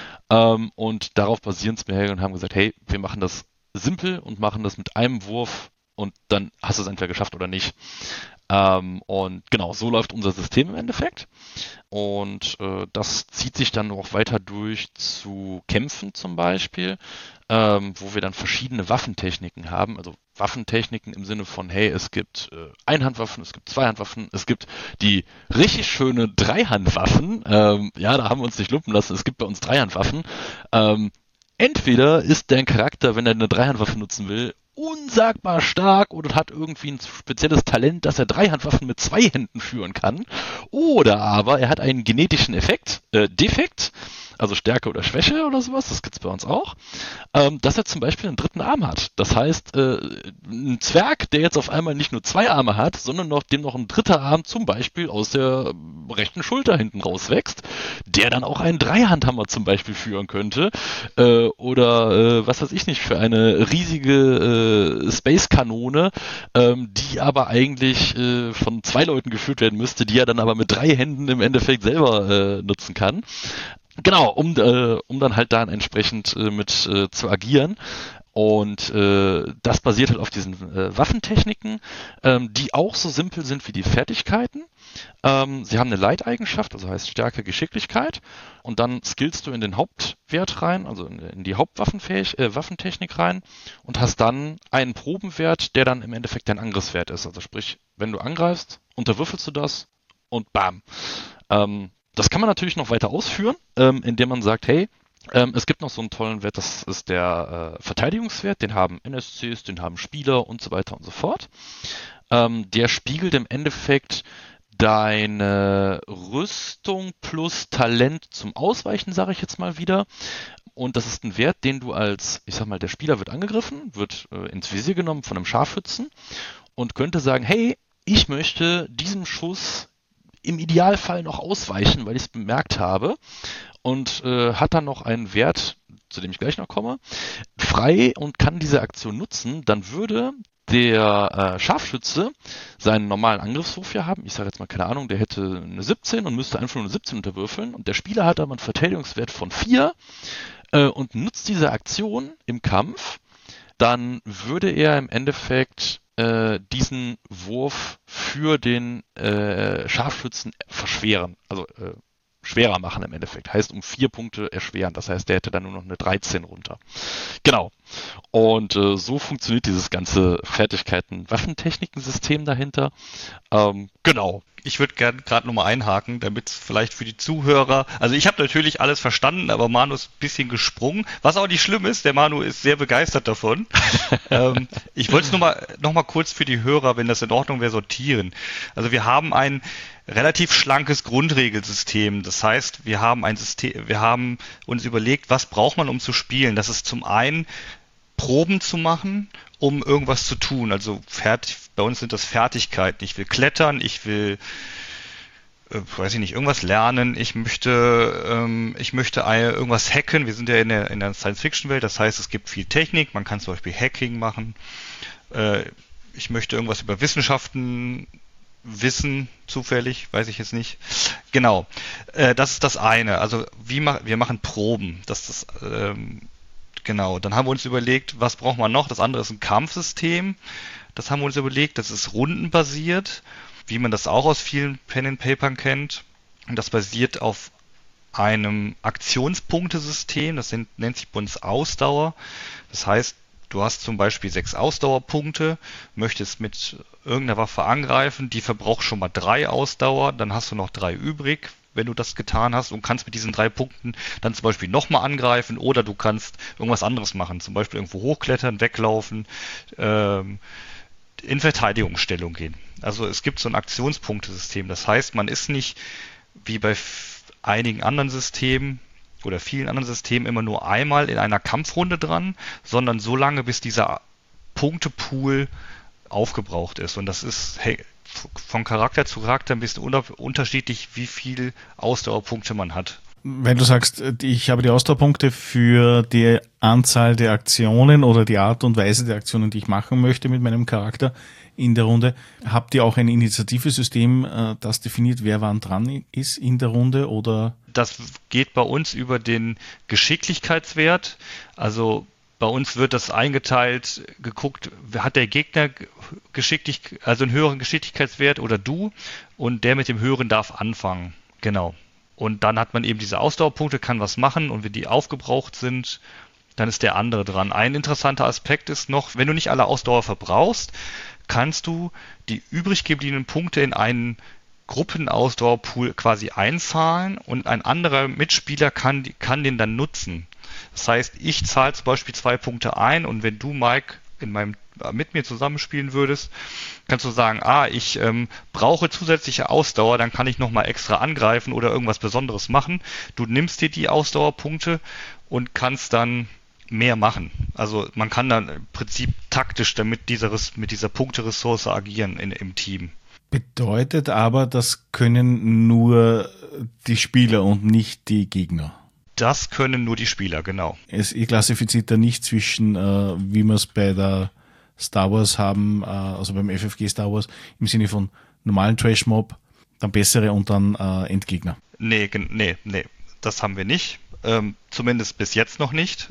Und darauf basieren wir her und haben gesagt, hey, wir machen das simpel und machen das mit einem Wurf und dann hast du es entweder geschafft oder nicht. Und genau, so läuft unser System im Endeffekt. Und das zieht sich dann auch weiter durch zu Kämpfen zum Beispiel, wo wir dann verschiedene Waffentechniken haben. Also Waffentechniken im Sinne von, hey, es gibt Einhandwaffen, es gibt Zweihandwaffen, es gibt die richtig schöne Dreihandwaffen. Ja, da haben wir uns nicht lumpen lassen, es gibt bei uns Dreihandwaffen. Entweder ist dein Charakter, wenn er eine Dreihandwaffe nutzen will, unsagbar stark oder hat irgendwie ein spezielles Talent, dass er Dreihandwaffen mit 2 Händen führen kann. Oder aber er hat einen genetischen Defekt, also Stärke oder Schwäche oder sowas, das gibt's bei uns auch, dass er zum Beispiel einen 3. Arm hat. Das heißt, ein Zwerg, der jetzt auf einmal nicht nur 2 Arme hat, sondern dem noch ein 3. Arm zum Beispiel aus der rechten Schulter hinten rauswächst, der dann auch einen Dreihandhammer zum Beispiel führen könnte, oder was weiß ich nicht, für eine riesige Space-Kanone, die aber eigentlich von 2 Leuten geführt werden müsste, die er dann aber mit 3 Händen im Endeffekt selber nutzen kann. Genau, um dann halt dann entsprechend mit zu agieren. Und das basiert halt auf diesen Waffentechniken, die auch so simpel sind wie die Fertigkeiten. Sie haben eine Leiteigenschaft, also heißt Stärke, Geschicklichkeit. Und dann skillst du in den Hauptwert rein, also in die Hauptwaffentechnik rein und hast dann einen Probenwert, der dann im Endeffekt dein Angriffswert ist. Also sprich, wenn du angreifst, unterwürfelst du das und bam. Das kann man natürlich noch weiter ausführen, indem man sagt, hey, es gibt noch so einen tollen Wert, das ist der Verteidigungswert, den haben NSCs, den haben Spieler und so weiter und so fort. Der spiegelt im Endeffekt deine Rüstung plus Talent zum Ausweichen, sage ich jetzt mal wieder. Und das ist ein Wert, den du der Spieler wird angegriffen, wird ins Visier genommen von einem Scharfschützen und könnte sagen, hey, ich möchte diesem Schuss im Idealfall noch ausweichen, weil ich es bemerkt habe. Und hat dann noch einen Wert, zu dem ich gleich noch komme, frei und kann diese Aktion nutzen, dann würde der Scharfschütze seinen normalen Angriffswurf ja haben. Ich sage jetzt mal, keine Ahnung, der hätte eine 17 und müsste einfach nur eine 17 unterwürfeln. Und der Spieler hat aber einen Verteidigungswert von 4 und nutzt diese Aktion im Kampf. Dann würde er im Endeffekt diesen Wurf für den Scharfschützen verschweren. Also schwerer machen im Endeffekt. Heißt um 4 Punkte erschweren. Das heißt, der hätte dann nur noch eine 13 runter. Genau. Und so funktioniert dieses ganze Fertigkeiten-Waffentechniken-System dahinter. Genau. Ich würde gerne gerade nochmal einhaken, damit es vielleicht für die Zuhörer, also ich habe natürlich alles verstanden, aber Manu ist ein bisschen gesprungen, was auch nicht schlimm ist, der Manu ist sehr begeistert davon. Ich wollte es noch mal kurz für die Hörer, wenn das in Ordnung wäre, sortieren. Also wir haben ein relativ schlankes Grundregelsystem, das heißt, wir haben uns überlegt, was braucht man, um zu spielen. Das ist zum einen Proben zu machen, um irgendwas zu tun. Also bei uns sind das Fertigkeiten. Ich will klettern, ich will, irgendwas lernen. Ich möchte irgendwas hacken. Wir sind ja in der Science-Fiction-Welt, das heißt, es gibt viel Technik. Man kann zum Beispiel Hacking machen. Ich möchte irgendwas über Wissenschaften wissen, zufällig, weiß ich jetzt nicht. Genau, das ist das eine. Also wir machen Proben. Genau, dann haben wir uns überlegt, was braucht man noch? Das andere ist ein Kampfsystem. Das haben wir uns überlegt, das ist rundenbasiert, wie man das auch aus vielen Pen-and-Papern kennt. Und das basiert auf einem Aktionspunktesystem, das nennt sich bei uns Ausdauer. Das heißt, Du hast zum Beispiel 6 Ausdauerpunkte, möchtest mit irgendeiner Waffe angreifen, die verbraucht schon mal 3 Ausdauer, dann hast du noch 3 übrig, wenn du das getan hast und kannst mit diesen 3 Punkten dann zum Beispiel nochmal angreifen oder du kannst irgendwas anderes machen, zum Beispiel irgendwo hochklettern, weglaufen, in Verteidigungsstellung gehen. Also es gibt so ein Aktionspunktesystem, das heißt, man ist nicht wie bei einigen anderen Systemen oder vielen anderen Systemen immer nur einmal in einer Kampfrunde dran, sondern so lange, bis dieser Punktepool aufgebraucht ist. Und das ist von Charakter zu Charakter ein bisschen unterschiedlich, wie viel Ausdauerpunkte man hat. Wenn du sagst, ich habe die Ausdauerpunkte für die Anzahl der Aktionen oder die Art und Weise der Aktionen, die ich machen möchte mit meinem Charakter in der Runde, habt ihr auch ein Initiativesystem, das definiert, wer wann dran ist in der Runde, oder? Das geht bei uns über den Geschicklichkeitswert. Also bei uns wird das eingeteilt, geguckt, hat der Gegner also einen höheren Geschicklichkeitswert oder du, und der mit dem höheren darf anfangen. Genau. Und dann hat man eben diese Ausdauerpunkte, kann was machen, und wenn die aufgebraucht sind, dann ist der andere dran. Ein interessanter Aspekt ist noch, wenn du nicht alle Ausdauer verbrauchst, kannst du die übrig gebliebenen Punkte in einen Gruppenausdauerpool quasi einzahlen und ein anderer Mitspieler kann den dann nutzen. Das heißt, ich zahle zum Beispiel 2 Punkte ein, und wenn du, Mike, mit mir zusammenspielen würdest, kannst du sagen, ich brauche zusätzliche Ausdauer, dann kann ich nochmal extra angreifen oder irgendwas Besonderes machen. Du nimmst dir die Ausdauerpunkte und kannst dann mehr machen. Also man kann dann im Prinzip taktisch damit mit dieser Punkteressource agieren im Team. Bedeutet aber, das können nur die Spieler und nicht die Gegner. Das können nur die Spieler, genau. Ihr klassifiziert da nicht zwischen, wie wir es bei der Star Wars haben, also beim FFG Star Wars, im Sinne von normalen Trash-Mob, dann bessere und dann Endgegner. Nee, das haben wir nicht. Zumindest bis jetzt noch nicht.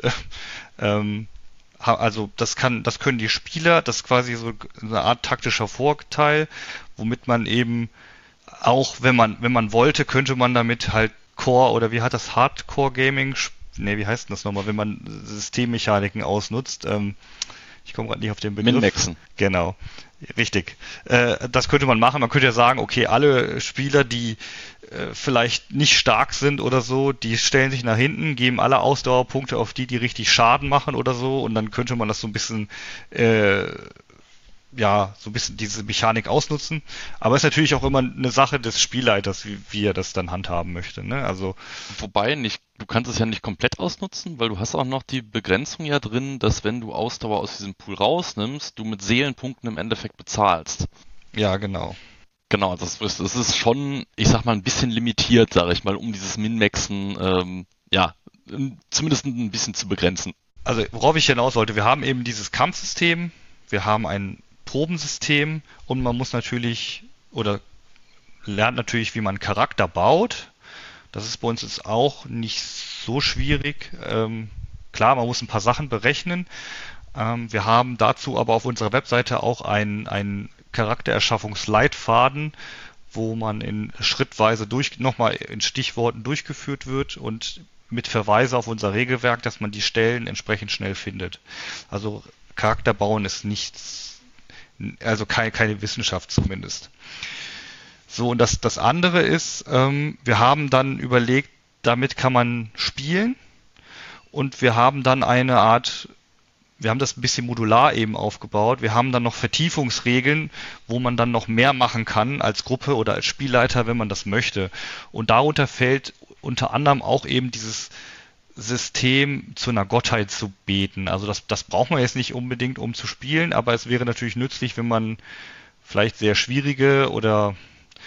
Also das können die Spieler, das ist quasi so eine Art taktischer Vorteil, womit man eben auch, wenn man wollte, könnte man damit halt Core, oder wie hat das, Hardcore Gaming, wie heißt denn das nochmal, wenn man Systemmechaniken ausnutzt, ich komme gerade nicht auf den Begriff. Min-Maxen. Genau, richtig. Das könnte man machen. Man könnte ja sagen, okay, alle Spieler, die vielleicht nicht stark sind oder so, die stellen sich nach hinten, geben alle Ausdauerpunkte auf die richtig Schaden machen oder so, und dann könnte man das so ein bisschen so ein bisschen diese Mechanik ausnutzen. Aber es ist natürlich auch immer eine Sache des Spielleiters, wie er das dann handhaben möchte. Ne? Also, Wobei du kannst es ja nicht komplett ausnutzen, weil du hast auch noch die Begrenzung ja drin, dass wenn du Ausdauer aus diesem Pool rausnimmst, du mit Seelenpunkten im Endeffekt bezahlst. ja, genau. Genau, das ist schon, ich sag mal, ein bisschen limitiert, sage ich mal, um dieses Min-Maxen, zumindest ein bisschen zu begrenzen. Also worauf ich hinaus wollte, wir haben eben dieses Kampfsystem, wir haben ein Probensystem, und man muss natürlich oder lernt natürlich, wie man Charakter baut. Das ist bei uns jetzt auch nicht so schwierig. Klar, man muss ein paar Sachen berechnen. Wir haben dazu aber auf unserer Webseite auch einen Charaktererschaffungsleitfaden, wo man schrittweise nochmal in Stichworten durchgeführt wird und mit Verweise auf unser Regelwerk, dass man die Stellen entsprechend schnell findet. Also Charakter bauen ist also keine Wissenschaft zumindest. So, und das andere ist, wir haben dann überlegt, damit kann man spielen, und wir haben dann wir haben das ein bisschen modular eben aufgebaut. Wir haben dann noch Vertiefungsregeln, wo man dann noch mehr machen kann als Gruppe oder als Spielleiter, wenn man das möchte. Und darunter fällt unter anderem auch eben dieses System zu einer Gottheit zu beten. Also das braucht man jetzt nicht unbedingt, um zu spielen, aber es wäre natürlich nützlich, wenn man vielleicht sehr schwierige oder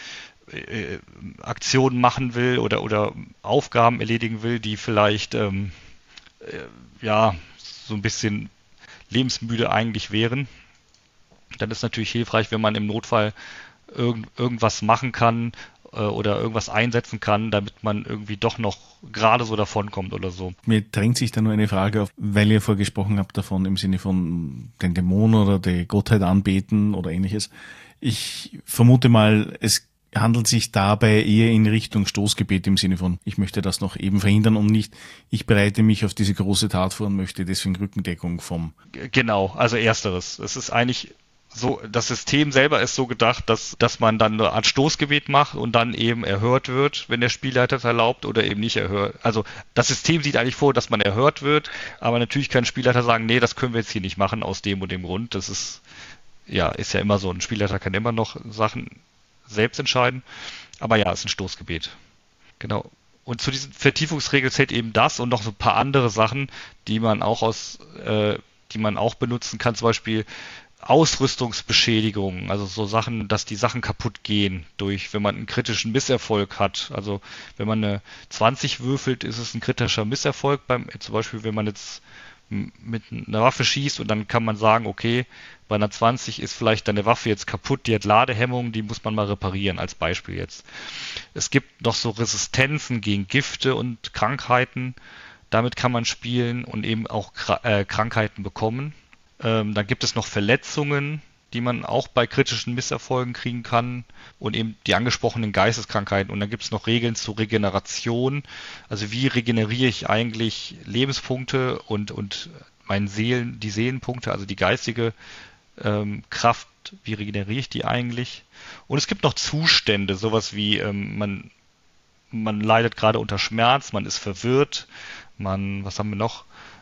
Aktionen machen will oder Aufgaben erledigen will, die vielleicht so ein bisschen lebensmüde eigentlich wären. Dann ist natürlich hilfreich, wenn man im Notfall irgendwas machen kann oder irgendwas einsetzen kann, damit man irgendwie doch noch gerade so davonkommt oder so. Mir drängt sich da nur eine Frage auf, weil ihr vorgesprochen habt davon im Sinne von den Dämonen oder die Gottheit anbeten oder ähnliches. Ich vermute mal, es handelt sich dabei eher in Richtung Stoßgebet im Sinne von, ich möchte das noch eben verhindern und nicht, ich bereite mich auf diese große Tat vor und möchte deswegen Rückendeckung vom... Genau, also ersteres. Es ist eigentlich so, das System selber ist so gedacht, dass man dann eine Art Stoßgebet macht und dann eben erhört wird, wenn der Spielleiter es erlaubt oder eben nicht erhört. Also das System sieht eigentlich vor, dass man erhört wird, aber natürlich kann ein Spielleiter sagen, nee, das können wir jetzt hier nicht machen aus dem und dem Grund. Das ist ja immer so. Ein Spielleiter kann immer noch Sachen selbst entscheiden, aber ja, es ist ein Stoßgebet. Genau. Und zu diesen Vertiefungsregeln zählt eben das und noch so ein paar andere Sachen, die man auch die man auch benutzen kann, zum Beispiel Ausrüstungsbeschädigungen, also so Sachen, dass die Sachen kaputt gehen wenn man einen kritischen Misserfolg hat. Also wenn man eine 20 würfelt, ist es ein kritischer Misserfolg zum Beispiel, wenn man jetzt mit einer Waffe schießt und dann kann man sagen, okay, bei einer 20 ist vielleicht deine Waffe jetzt kaputt, die hat Ladehemmung, die muss man mal reparieren, als Beispiel jetzt. Es gibt noch so Resistenzen gegen Gifte und Krankheiten, damit kann man spielen und eben auch Krankheiten bekommen. Dann gibt es noch Verletzungen, die man auch bei kritischen Misserfolgen kriegen kann und eben die angesprochenen Geisteskrankheiten. Und dann gibt es noch Regeln zur Regeneration. Also wie regeneriere ich eigentlich Lebenspunkte und die Seelenpunkte, also die geistige Kraft, wie regeneriere ich die eigentlich? Und es gibt noch Zustände, sowas wie man leidet gerade unter Schmerz, man ist verwirrt, was haben wir noch?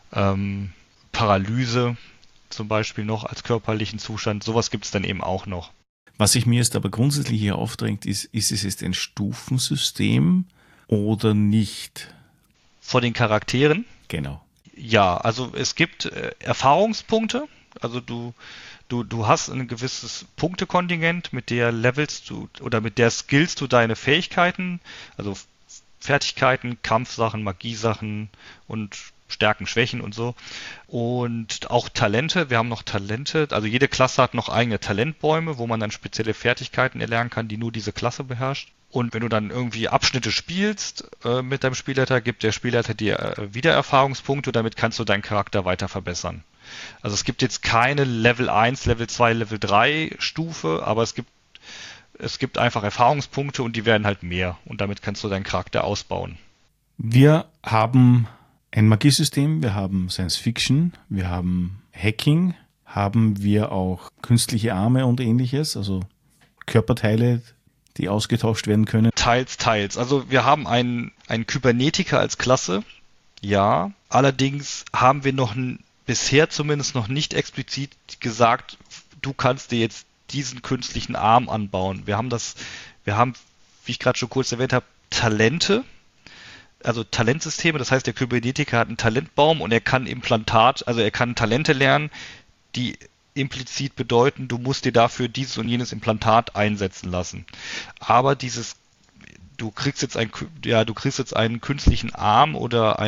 Paralyse zum Beispiel noch als körperlichen Zustand. Sowas gibt es dann eben auch noch. Was sich mir jetzt aber grundsätzlich hier aufdrängt, ist es jetzt ein Stufensystem oder nicht? Von den Charakteren? Genau. Ja, also es gibt Erfahrungspunkte. Also du hast ein gewisses Punktekontingent, mit der levelst du oder mit der skillst du deine Fähigkeiten, also Fertigkeiten, Kampfsachen, Magiesachen und Stärken, Schwächen und so. Und auch Talente. Wir haben noch Talente. Also jede Klasse hat noch eigene Talentbäume, wo man dann spezielle Fertigkeiten erlernen kann, die nur diese Klasse beherrscht. Und wenn du dann irgendwie Abschnitte spielst mit deinem Spielleiter, gibt der Spielleiter dir wieder Erfahrungspunkte. Damit kannst du deinen Charakter weiter verbessern. Also es gibt jetzt keine Level 1, Level 2, Level 3 Stufe, aber es gibt einfach Erfahrungspunkte und die werden halt mehr. Und damit kannst du deinen Charakter ausbauen. Wir haben ein Magiesystem, wir haben Science Fiction, wir haben Hacking, haben wir auch künstliche Arme und ähnliches, also Körperteile, die ausgetauscht werden können. Teils. Also wir haben einen Kybernetiker als Klasse, ja. Allerdings haben wir bisher zumindest noch nicht explizit gesagt, du kannst dir jetzt diesen künstlichen Arm anbauen. Wir haben, wie ich gerade schon kurz erwähnt habe, Talente. Also Talentsysteme, das heißt, der Kybernetiker hat einen Talentbaum und er kann Talente lernen, die implizit bedeuten, du musst dir dafür dieses und jenes Implantat einsetzen lassen. Aber du kriegst jetzt einen künstlichen Arm oder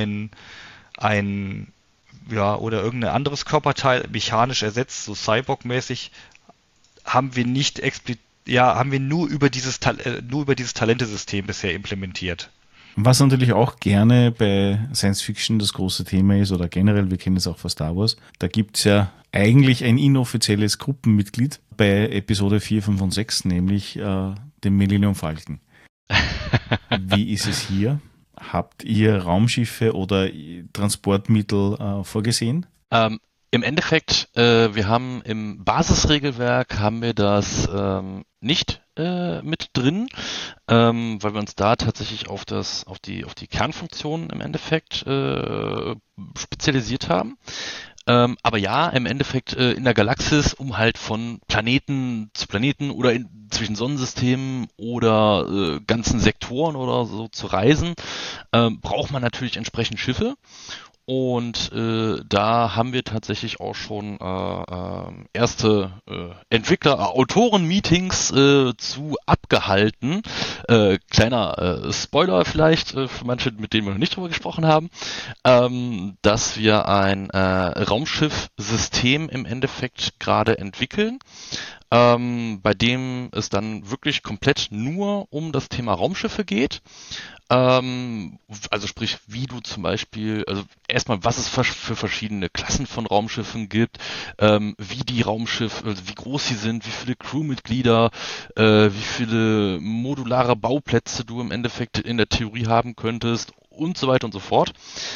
oder irgendein anderes Körperteil mechanisch ersetzt, so Cyborg-mäßig, haben wir nur über dieses Talentesystem bisher implementiert. Was natürlich auch gerne bei Science Fiction das große Thema ist, oder generell, wir kennen es auch von Star Wars, da gibt es ja eigentlich ein inoffizielles Gruppenmitglied bei Episode 4, 5 und 6, nämlich dem Millennium Falcon. Wie ist es hier? Habt ihr Raumschiffe oder Transportmittel vorgesehen? Im Endeffekt, wir haben im Basisregelwerk haben wir das nicht mit drin, weil wir uns da tatsächlich auf die Kernfunktionen im Endeffekt spezialisiert haben. Aber ja, im Endeffekt in der Galaxis, um halt von Planeten zu Planeten oder zwischen Sonnensystemen oder ganzen Sektoren oder so zu reisen, braucht man natürlich entsprechend Schiffe. Und da haben wir tatsächlich auch schon erste Autoren-Meetings zu abgehalten. Kleiner Spoiler vielleicht für manche, mit denen wir noch nicht drüber gesprochen haben, dass wir ein Raumschiff-System im Endeffekt gerade entwickeln, bei dem es dann wirklich komplett nur um das Thema Raumschiffe geht. Also sprich, wie du zum Beispiel, also erstmal, was es für verschiedene Klassen von Raumschiffen gibt, wie die Raumschiffe, also wie groß sie sind, wie viele Crewmitglieder, wie viele modulare Bauplätze du im Endeffekt in der Theorie haben könntest und so weiter und so fort.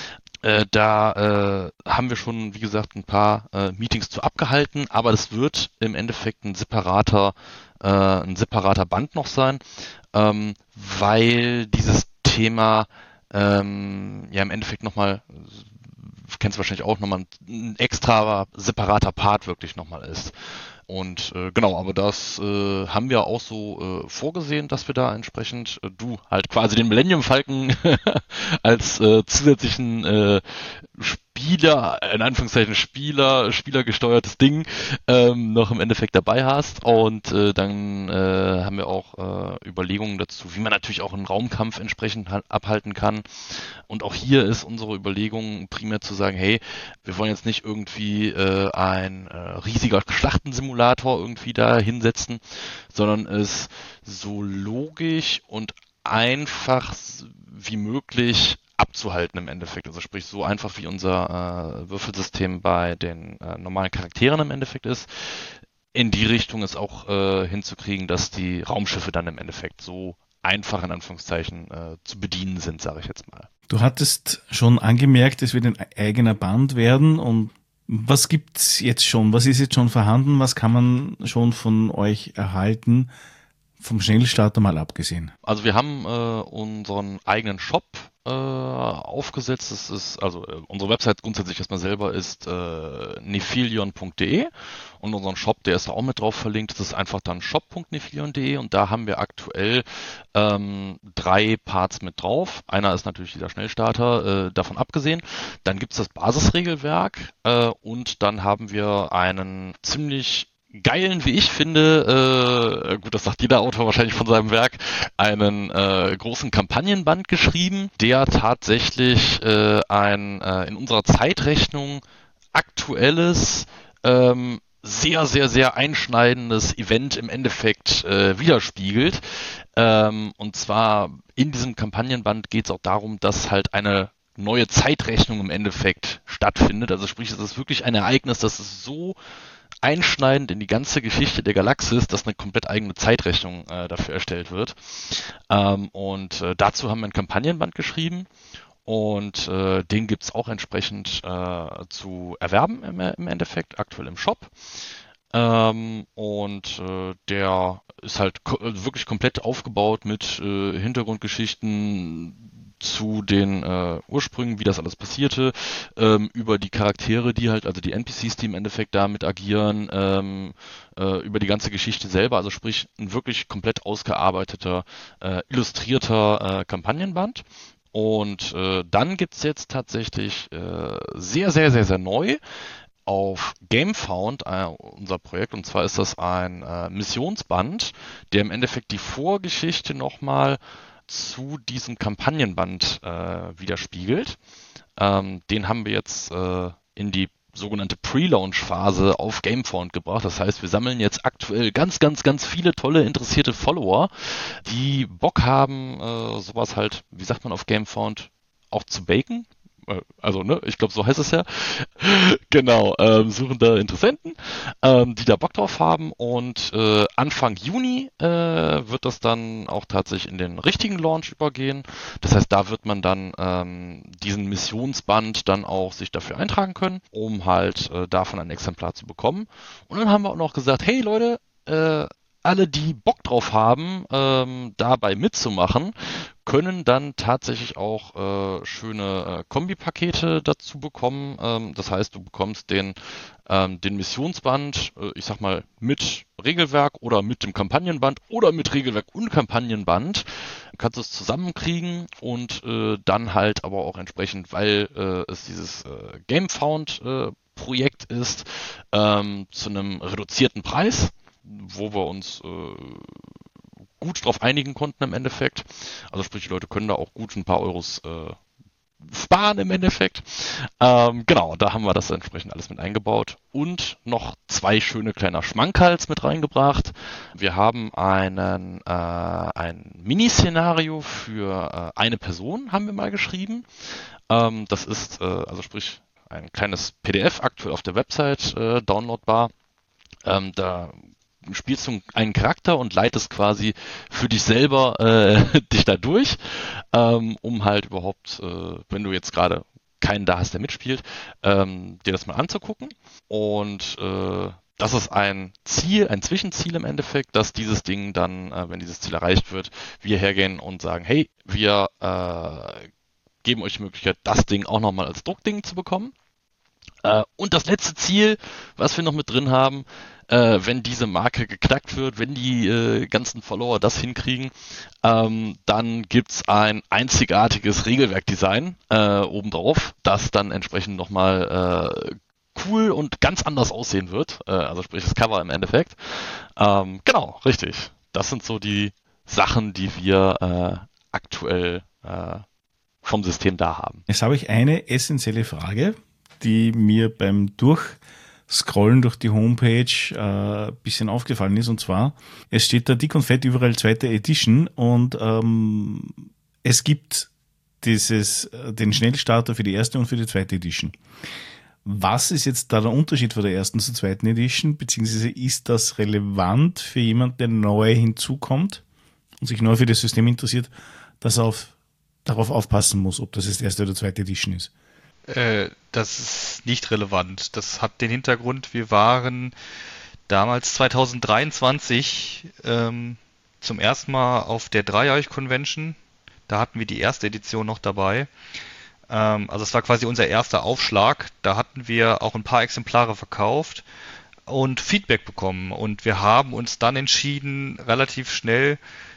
Da haben wir schon, wie gesagt, ein paar Meetings zu abgehalten, aber das wird im Endeffekt ein separater Band noch sein, weil dieses Thema ja im Endeffekt nochmal, kennst du wahrscheinlich auch, nochmal ein extra separater Part wirklich nochmal ist. Und genau, aber das haben wir auch so vorgesehen, dass wir da entsprechend du halt quasi den Millennium Falcon als zusätzlichen Spieler, in Anführungszeichen spielergesteuertes Ding noch im Endeffekt dabei hast. Und dann haben wir auch Überlegungen dazu, wie man natürlich auch einen Raumkampf entsprechend abhalten kann. Und auch hier ist unsere Überlegung primär zu sagen, hey, wir wollen jetzt nicht irgendwie ein riesiger Schlachtensimulator irgendwie da hinsetzen, sondern es so logisch und einfach wie möglich abzuhalten im Endeffekt. Also sprich so einfach wie unser Würfelsystem bei den normalen Charakteren im Endeffekt ist, in die Richtung es auch hinzukriegen, dass die Raumschiffe dann im Endeffekt so einfach in Anführungszeichen zu bedienen sind, sage ich jetzt mal. Du hattest schon angemerkt, es wird ein eigener Band werden. Und was gibt's jetzt schon? Was ist jetzt schon vorhanden? Was kann man schon von euch erhalten? Vom Schnellstarter mal abgesehen. Also wir haben unseren eigenen Shop aufgesetzt. Das ist, also unsere Website grundsätzlich erstmal selber ist nephilion.de und unseren Shop, der ist da auch mit drauf verlinkt. Das ist einfach dann shop.nephilion.de und da haben wir aktuell 3 Parts mit drauf. Einer ist natürlich dieser Schnellstarter, davon abgesehen. Dann gibt es das Basisregelwerk und dann haben wir einen ziemlich geilen, wie ich finde, gut, das sagt jeder Autor wahrscheinlich von seinem Werk, einen großen Kampagnenband geschrieben, der tatsächlich in unserer Zeitrechnung aktuelles, sehr, sehr, sehr einschneidendes Event im Endeffekt widerspiegelt. Und zwar in diesem Kampagnenband geht es auch darum, dass halt eine neue Zeitrechnung im Endeffekt stattfindet. Also sprich, es ist wirklich ein Ereignis, das ist so einschneidend in die ganze Geschichte der Galaxis, dass eine komplett eigene Zeitrechnung dafür erstellt wird. Dazu haben wir ein Kampagnenband geschrieben und den gibt es auch entsprechend zu erwerben im Endeffekt, aktuell im Shop. Der ist halt wirklich komplett aufgebaut mit Hintergrundgeschichten zu den Ursprüngen, wie das alles passierte, über die Charaktere, die halt, also die NPCs, die im Endeffekt damit agieren, über die ganze Geschichte selber, also sprich ein wirklich komplett ausgearbeiteter, illustrierter Kampagnenband. Und dann gibt's jetzt tatsächlich sehr, sehr, sehr, sehr neu auf GameFound, unser Projekt, und zwar ist das ein Missionsband, der im Endeffekt die Vorgeschichte nochmal zu diesem Kampagnenband widerspiegelt. Den haben wir jetzt in die sogenannte Pre-Launch-Phase auf GameFound gebracht. Das heißt, wir sammeln jetzt aktuell ganz, ganz, ganz viele tolle, interessierte Follower, die Bock haben, sowas halt, wie sagt man auf GameFound, auch zu baken. Also, ne, ich glaube, so heißt es ja. Genau, suchen da Interessenten, die da Bock drauf haben und Anfang Juni wird das dann auch tatsächlich in den richtigen Launch übergehen. Das heißt, da wird man dann diesen Missionsband dann auch sich dafür eintragen können, um halt davon ein Exemplar zu bekommen. Und dann haben wir auch noch gesagt, hey Leute, alle, die Bock drauf haben, dabei mitzumachen, können dann tatsächlich auch schöne Kombipakete dazu bekommen. Das heißt, du bekommst den Missionsband, ich sag mal, mit Regelwerk oder mit dem Kampagnenband oder mit Regelwerk und Kampagnenband. Du kannst es zusammenkriegen und dann halt aber auch entsprechend, weil es dieses GameFound Projekt ist, zu einem reduzierten Preis, wo wir uns gut drauf einigen konnten im Endeffekt. Also sprich, die Leute können da auch gut ein paar Euros sparen im Endeffekt. Genau, da haben wir das entsprechend alles mit eingebaut und noch 2 schöne kleine Schmankerls mit reingebracht. Wir haben ein Miniszenario für eine Person, haben wir mal geschrieben. Das ist, also sprich, ein kleines PDF aktuell auf der Website downloadbar. Da spielst du einen Charakter und leitest quasi für dich selber dich da durch, um halt überhaupt, wenn du jetzt gerade keinen da hast, der mitspielt, dir das mal anzugucken. Und das ist ein Ziel, ein Zwischenziel im Endeffekt, dass dieses Ding dann, wenn dieses Ziel erreicht wird, wir hergehen und sagen, hey, wir geben euch die Möglichkeit, das Ding auch nochmal als Druckding zu bekommen. Und das letzte Ziel, was wir noch mit drin haben, wenn diese Marke geknackt wird, wenn die ganzen Follower das hinkriegen, dann gibt's ein einzigartiges Regelwerkdesign obendrauf, das dann entsprechend nochmal cool und ganz anders aussehen wird. Also sprich das Cover im Endeffekt. Genau, richtig. Das sind so die Sachen, die wir aktuell vom System da haben. Jetzt habe ich eine essentielle Frage, die mir beim Durchscrollen durch die Homepage ein bisschen aufgefallen ist. Und zwar, es steht da dick und fett überall 2. Edition und es gibt den Schnellstarter für die 1. und für die 2. Edition. Was ist jetzt da der Unterschied von der 1. zur 2. Edition? Beziehungsweise ist das relevant für jemanden, der neu hinzukommt und sich neu für das System interessiert, dass er darauf aufpassen muss, ob das jetzt 1. oder 2. Edition ist? Das ist nicht relevant. Das hat den Hintergrund, wir waren damals 2023 zum ersten Mal auf der Dreieich-Convention. Da hatten wir die 1. Edition noch dabei. Also es war quasi unser erster Aufschlag. Da hatten wir auch ein paar Exemplare verkauft und Feedback bekommen. Und wir haben uns dann entschieden, relativ schnell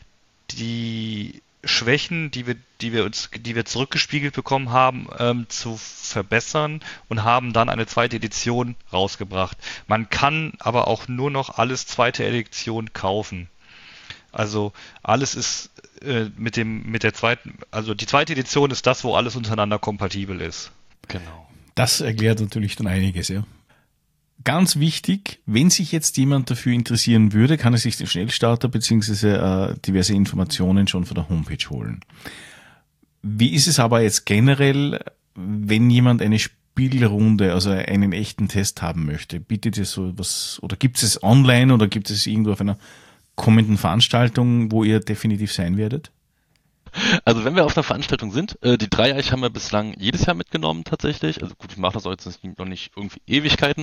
die Schwächen, die wir zurückgespiegelt bekommen haben, zu verbessern und haben dann eine 2. Edition rausgebracht. Man kann aber auch nur noch alles 2. Edition kaufen. Also alles ist mit der zweiten, also die 2. Edition ist das, wo alles untereinander kompatibel ist. Genau. Das erklärt natürlich dann einiges, ja. Ganz wichtig, wenn sich jetzt jemand dafür interessieren würde, kann er sich den Schnellstarter bzw. diverse Informationen schon von der Homepage holen. Wie ist es aber jetzt generell, wenn jemand eine Spielrunde, also einen echten Test haben möchte? Bietet ihr sowas oder gibt es online oder gibt es irgendwo auf einer kommenden Veranstaltung, wo ihr definitiv sein werdet? Also wenn wir auf einer Veranstaltung sind, die Dreieich haben wir bislang jedes Jahr mitgenommen tatsächlich. Also gut, ich mache das jetzt noch nicht irgendwie Ewigkeiten.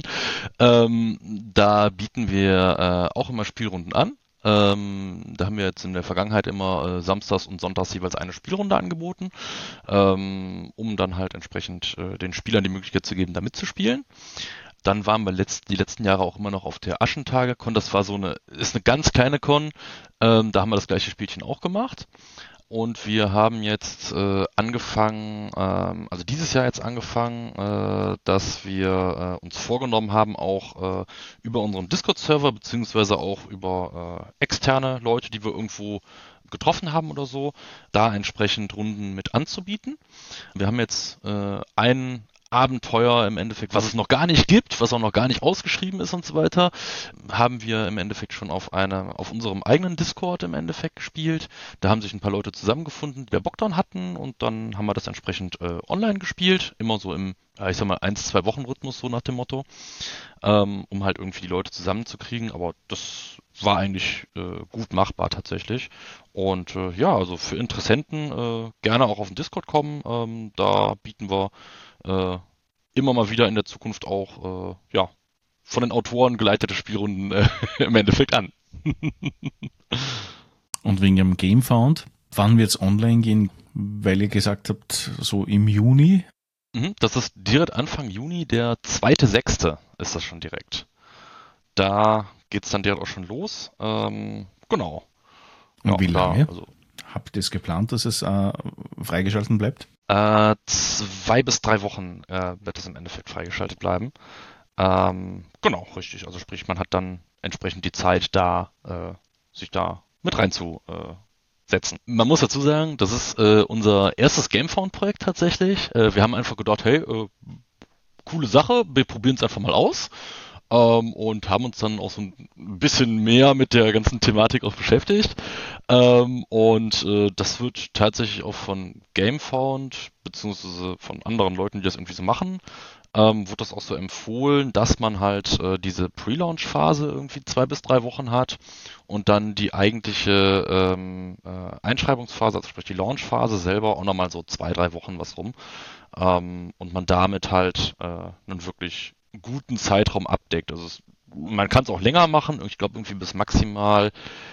Da bieten wir auch immer Spielrunden an. Da haben wir jetzt in der Vergangenheit immer samstags und sonntags jeweils eine Spielrunde angeboten, um dann halt entsprechend den Spielern die Möglichkeit zu geben, da mitzuspielen. Dann waren wir die letzten Jahre auch immer noch auf der Aschentage-Con. Das war ist eine ganz kleine Con. Da haben wir das gleiche Spielchen auch gemacht. Und wir haben jetzt angefangen, also dieses Jahr jetzt angefangen, dass wir uns vorgenommen haben, auch über unseren Discord-Server beziehungsweise auch über externe Leute, die wir irgendwo getroffen haben oder so, da entsprechend Runden mit anzubieten. Wir haben jetzt ein Abenteuer im Endeffekt, was es noch gar nicht gibt, was auch noch gar nicht ausgeschrieben ist und so weiter, haben wir im Endeffekt schon auf unserem eigenen Discord im Endeffekt gespielt. Da haben sich ein paar Leute zusammengefunden, die Bock dran hatten und dann haben wir das entsprechend online gespielt, immer so im, ich sag mal, 1-2 Wochen Rhythmus, so nach dem Motto, um halt irgendwie die Leute zusammenzukriegen, aber das war eigentlich gut machbar tatsächlich. Und ja, also für Interessenten gerne auch auf den Discord kommen, da bieten wir immer mal wieder in der Zukunft auch von den Autoren geleitete Spielrunden im Endeffekt an. Und wegen dem Gamefound, wann wird es online gehen? Weil ihr gesagt habt, so im Juni? Das ist direkt Anfang Juni, der 2.6. ist das schon direkt. Da geht es dann direkt auch schon los. Genau. Und wie lange? Habt ihr es geplant, dass es freigeschaltet bleibt? 2 bis 3 Wochen wird es im Endeffekt freigeschaltet bleiben. Genau, richtig. Also sprich, man hat dann entsprechend die Zeit, da sich da mit rein zu setzen. Man muss dazu sagen, das ist unser erstes Gamefound-Projekt tatsächlich. Wir haben einfach gedacht, hey, coole Sache, wir probieren es einfach mal aus. Und haben uns dann auch so ein bisschen mehr mit der ganzen Thematik auch beschäftigt. Das wird tatsächlich auch von Gamefound, beziehungsweise von anderen Leuten, die das irgendwie so machen, wird das auch so empfohlen, dass man halt diese Pre-Launch-Phase irgendwie 2 bis 3 Wochen hat und dann die eigentliche Einschreibungsphase, also sprich die Launch-Phase selber auch nochmal so 2, 3 Wochen was rum. Und man damit halt einen wirklich guten Zeitraum abdeckt. Man kann es auch länger machen, ich glaube irgendwie bis maximal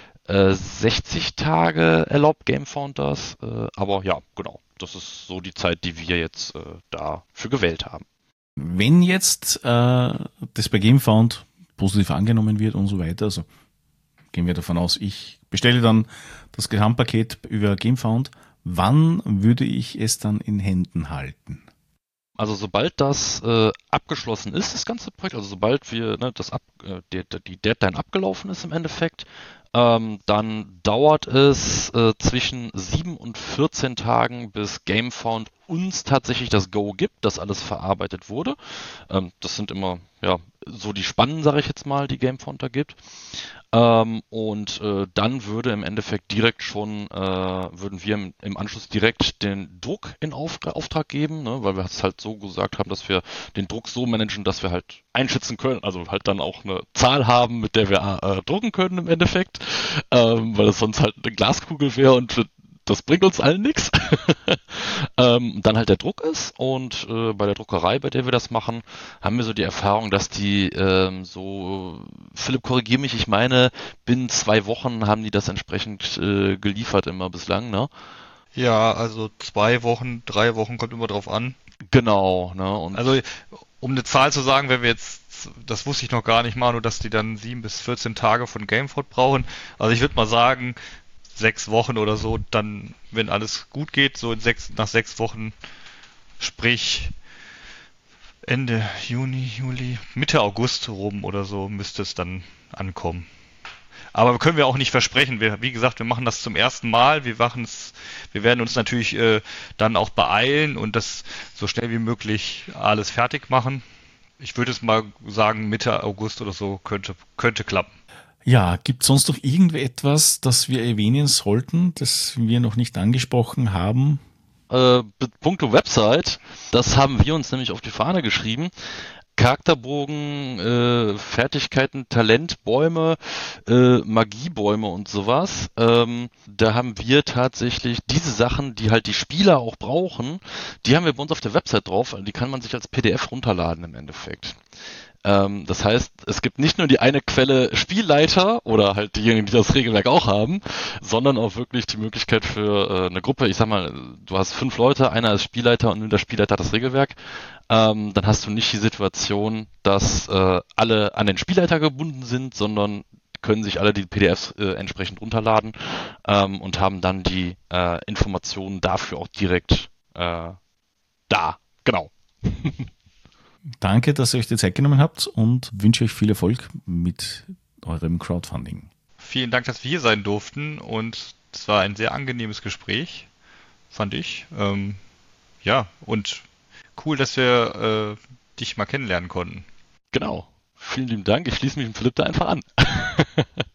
60 Tage erlaubt Gamefound das. Aber ja, genau, das ist so die Zeit, die wir jetzt dafür gewählt haben. Wenn jetzt das bei Gamefound positiv angenommen wird und so weiter, also gehen wir davon aus, ich bestelle dann das Gesamtpaket über Gamefound, wann würde ich es dann in Händen halten? Also sobald das abgeschlossen ist, das ganze Projekt, also sobald wir die Deadline abgelaufen ist im Endeffekt, dann dauert es zwischen 7 und 14 Tagen, bis Gamefound uns tatsächlich das Go gibt, dass alles verarbeitet wurde. Das sind immer so die Spannen, sage ich jetzt mal, die Gamefound da gibt. Dann würde im Endeffekt direkt schon, würden wir im Anschluss direkt den Druck in Auftrag geben, ne, weil wir es halt so gesagt haben, dass wir den Druck so managen, dass wir halt einschätzen können, also halt dann auch eine Zahl haben, mit der wir drucken können im Endeffekt, weil das sonst halt eine Glaskugel wäre und das bringt uns allen nichts. Dann halt der Druck ist und bei der Druckerei, bei der wir das machen, haben wir so die Erfahrung, dass die Philipp, korrigier mich, ich meine, binnen 2 Wochen haben die das entsprechend geliefert immer bislang, ne? Ja, also 2 Wochen, 3 Wochen, kommt immer drauf an. Genau, ne? Und Also, um eine Zahl zu sagen, wenn wir jetzt, das wusste ich noch gar nicht mal, nur dass die dann 7 bis 14 Tage von Gamefound brauchen. Also ich würde mal sagen, 6 Wochen oder so, dann, wenn alles gut geht, so nach 6 Wochen, sprich Ende Juni, Juli, Mitte August rum oder so, müsste es dann ankommen. Aber können wir auch nicht versprechen. Wie gesagt, wir machen das zum ersten Mal. Wir werden uns natürlich dann auch beeilen und das so schnell wie möglich alles fertig machen. Ich würde es mal sagen, Mitte August oder so könnte klappen. Ja, gibt es sonst noch irgendetwas, das wir erwähnen sollten, das wir noch nicht angesprochen haben? Punkto Website, das haben wir uns nämlich auf die Fahne geschrieben. Charakterbogen, Fertigkeiten, Talentbäume, Magiebäume und sowas. Da haben wir tatsächlich diese Sachen, die halt die Spieler auch brauchen, die haben wir bei uns auf der Website drauf. Die kann man sich als PDF runterladen im Endeffekt. Das heißt, es gibt nicht nur die eine Quelle Spielleiter oder halt diejenigen, die das Regelwerk auch haben, sondern auch wirklich die Möglichkeit für eine Gruppe. Ich sag mal, du hast 5 Leute, einer ist Spielleiter und nur der Spielleiter hat das Regelwerk. Dann hast du nicht die Situation, dass alle an den Spielleiter gebunden sind, sondern können sich alle die PDFs entsprechend runterladen und haben dann die Informationen dafür auch direkt da. Genau. Danke, dass ihr euch die Zeit genommen habt und wünsche euch viel Erfolg mit eurem Crowdfunding. Vielen Dank, dass wir hier sein durften und es war ein sehr angenehmes Gespräch, fand ich. Und cool, dass wir dich mal kennenlernen konnten. Genau. Vielen lieben Dank. Ich schließe mich dem Philipp da einfach an.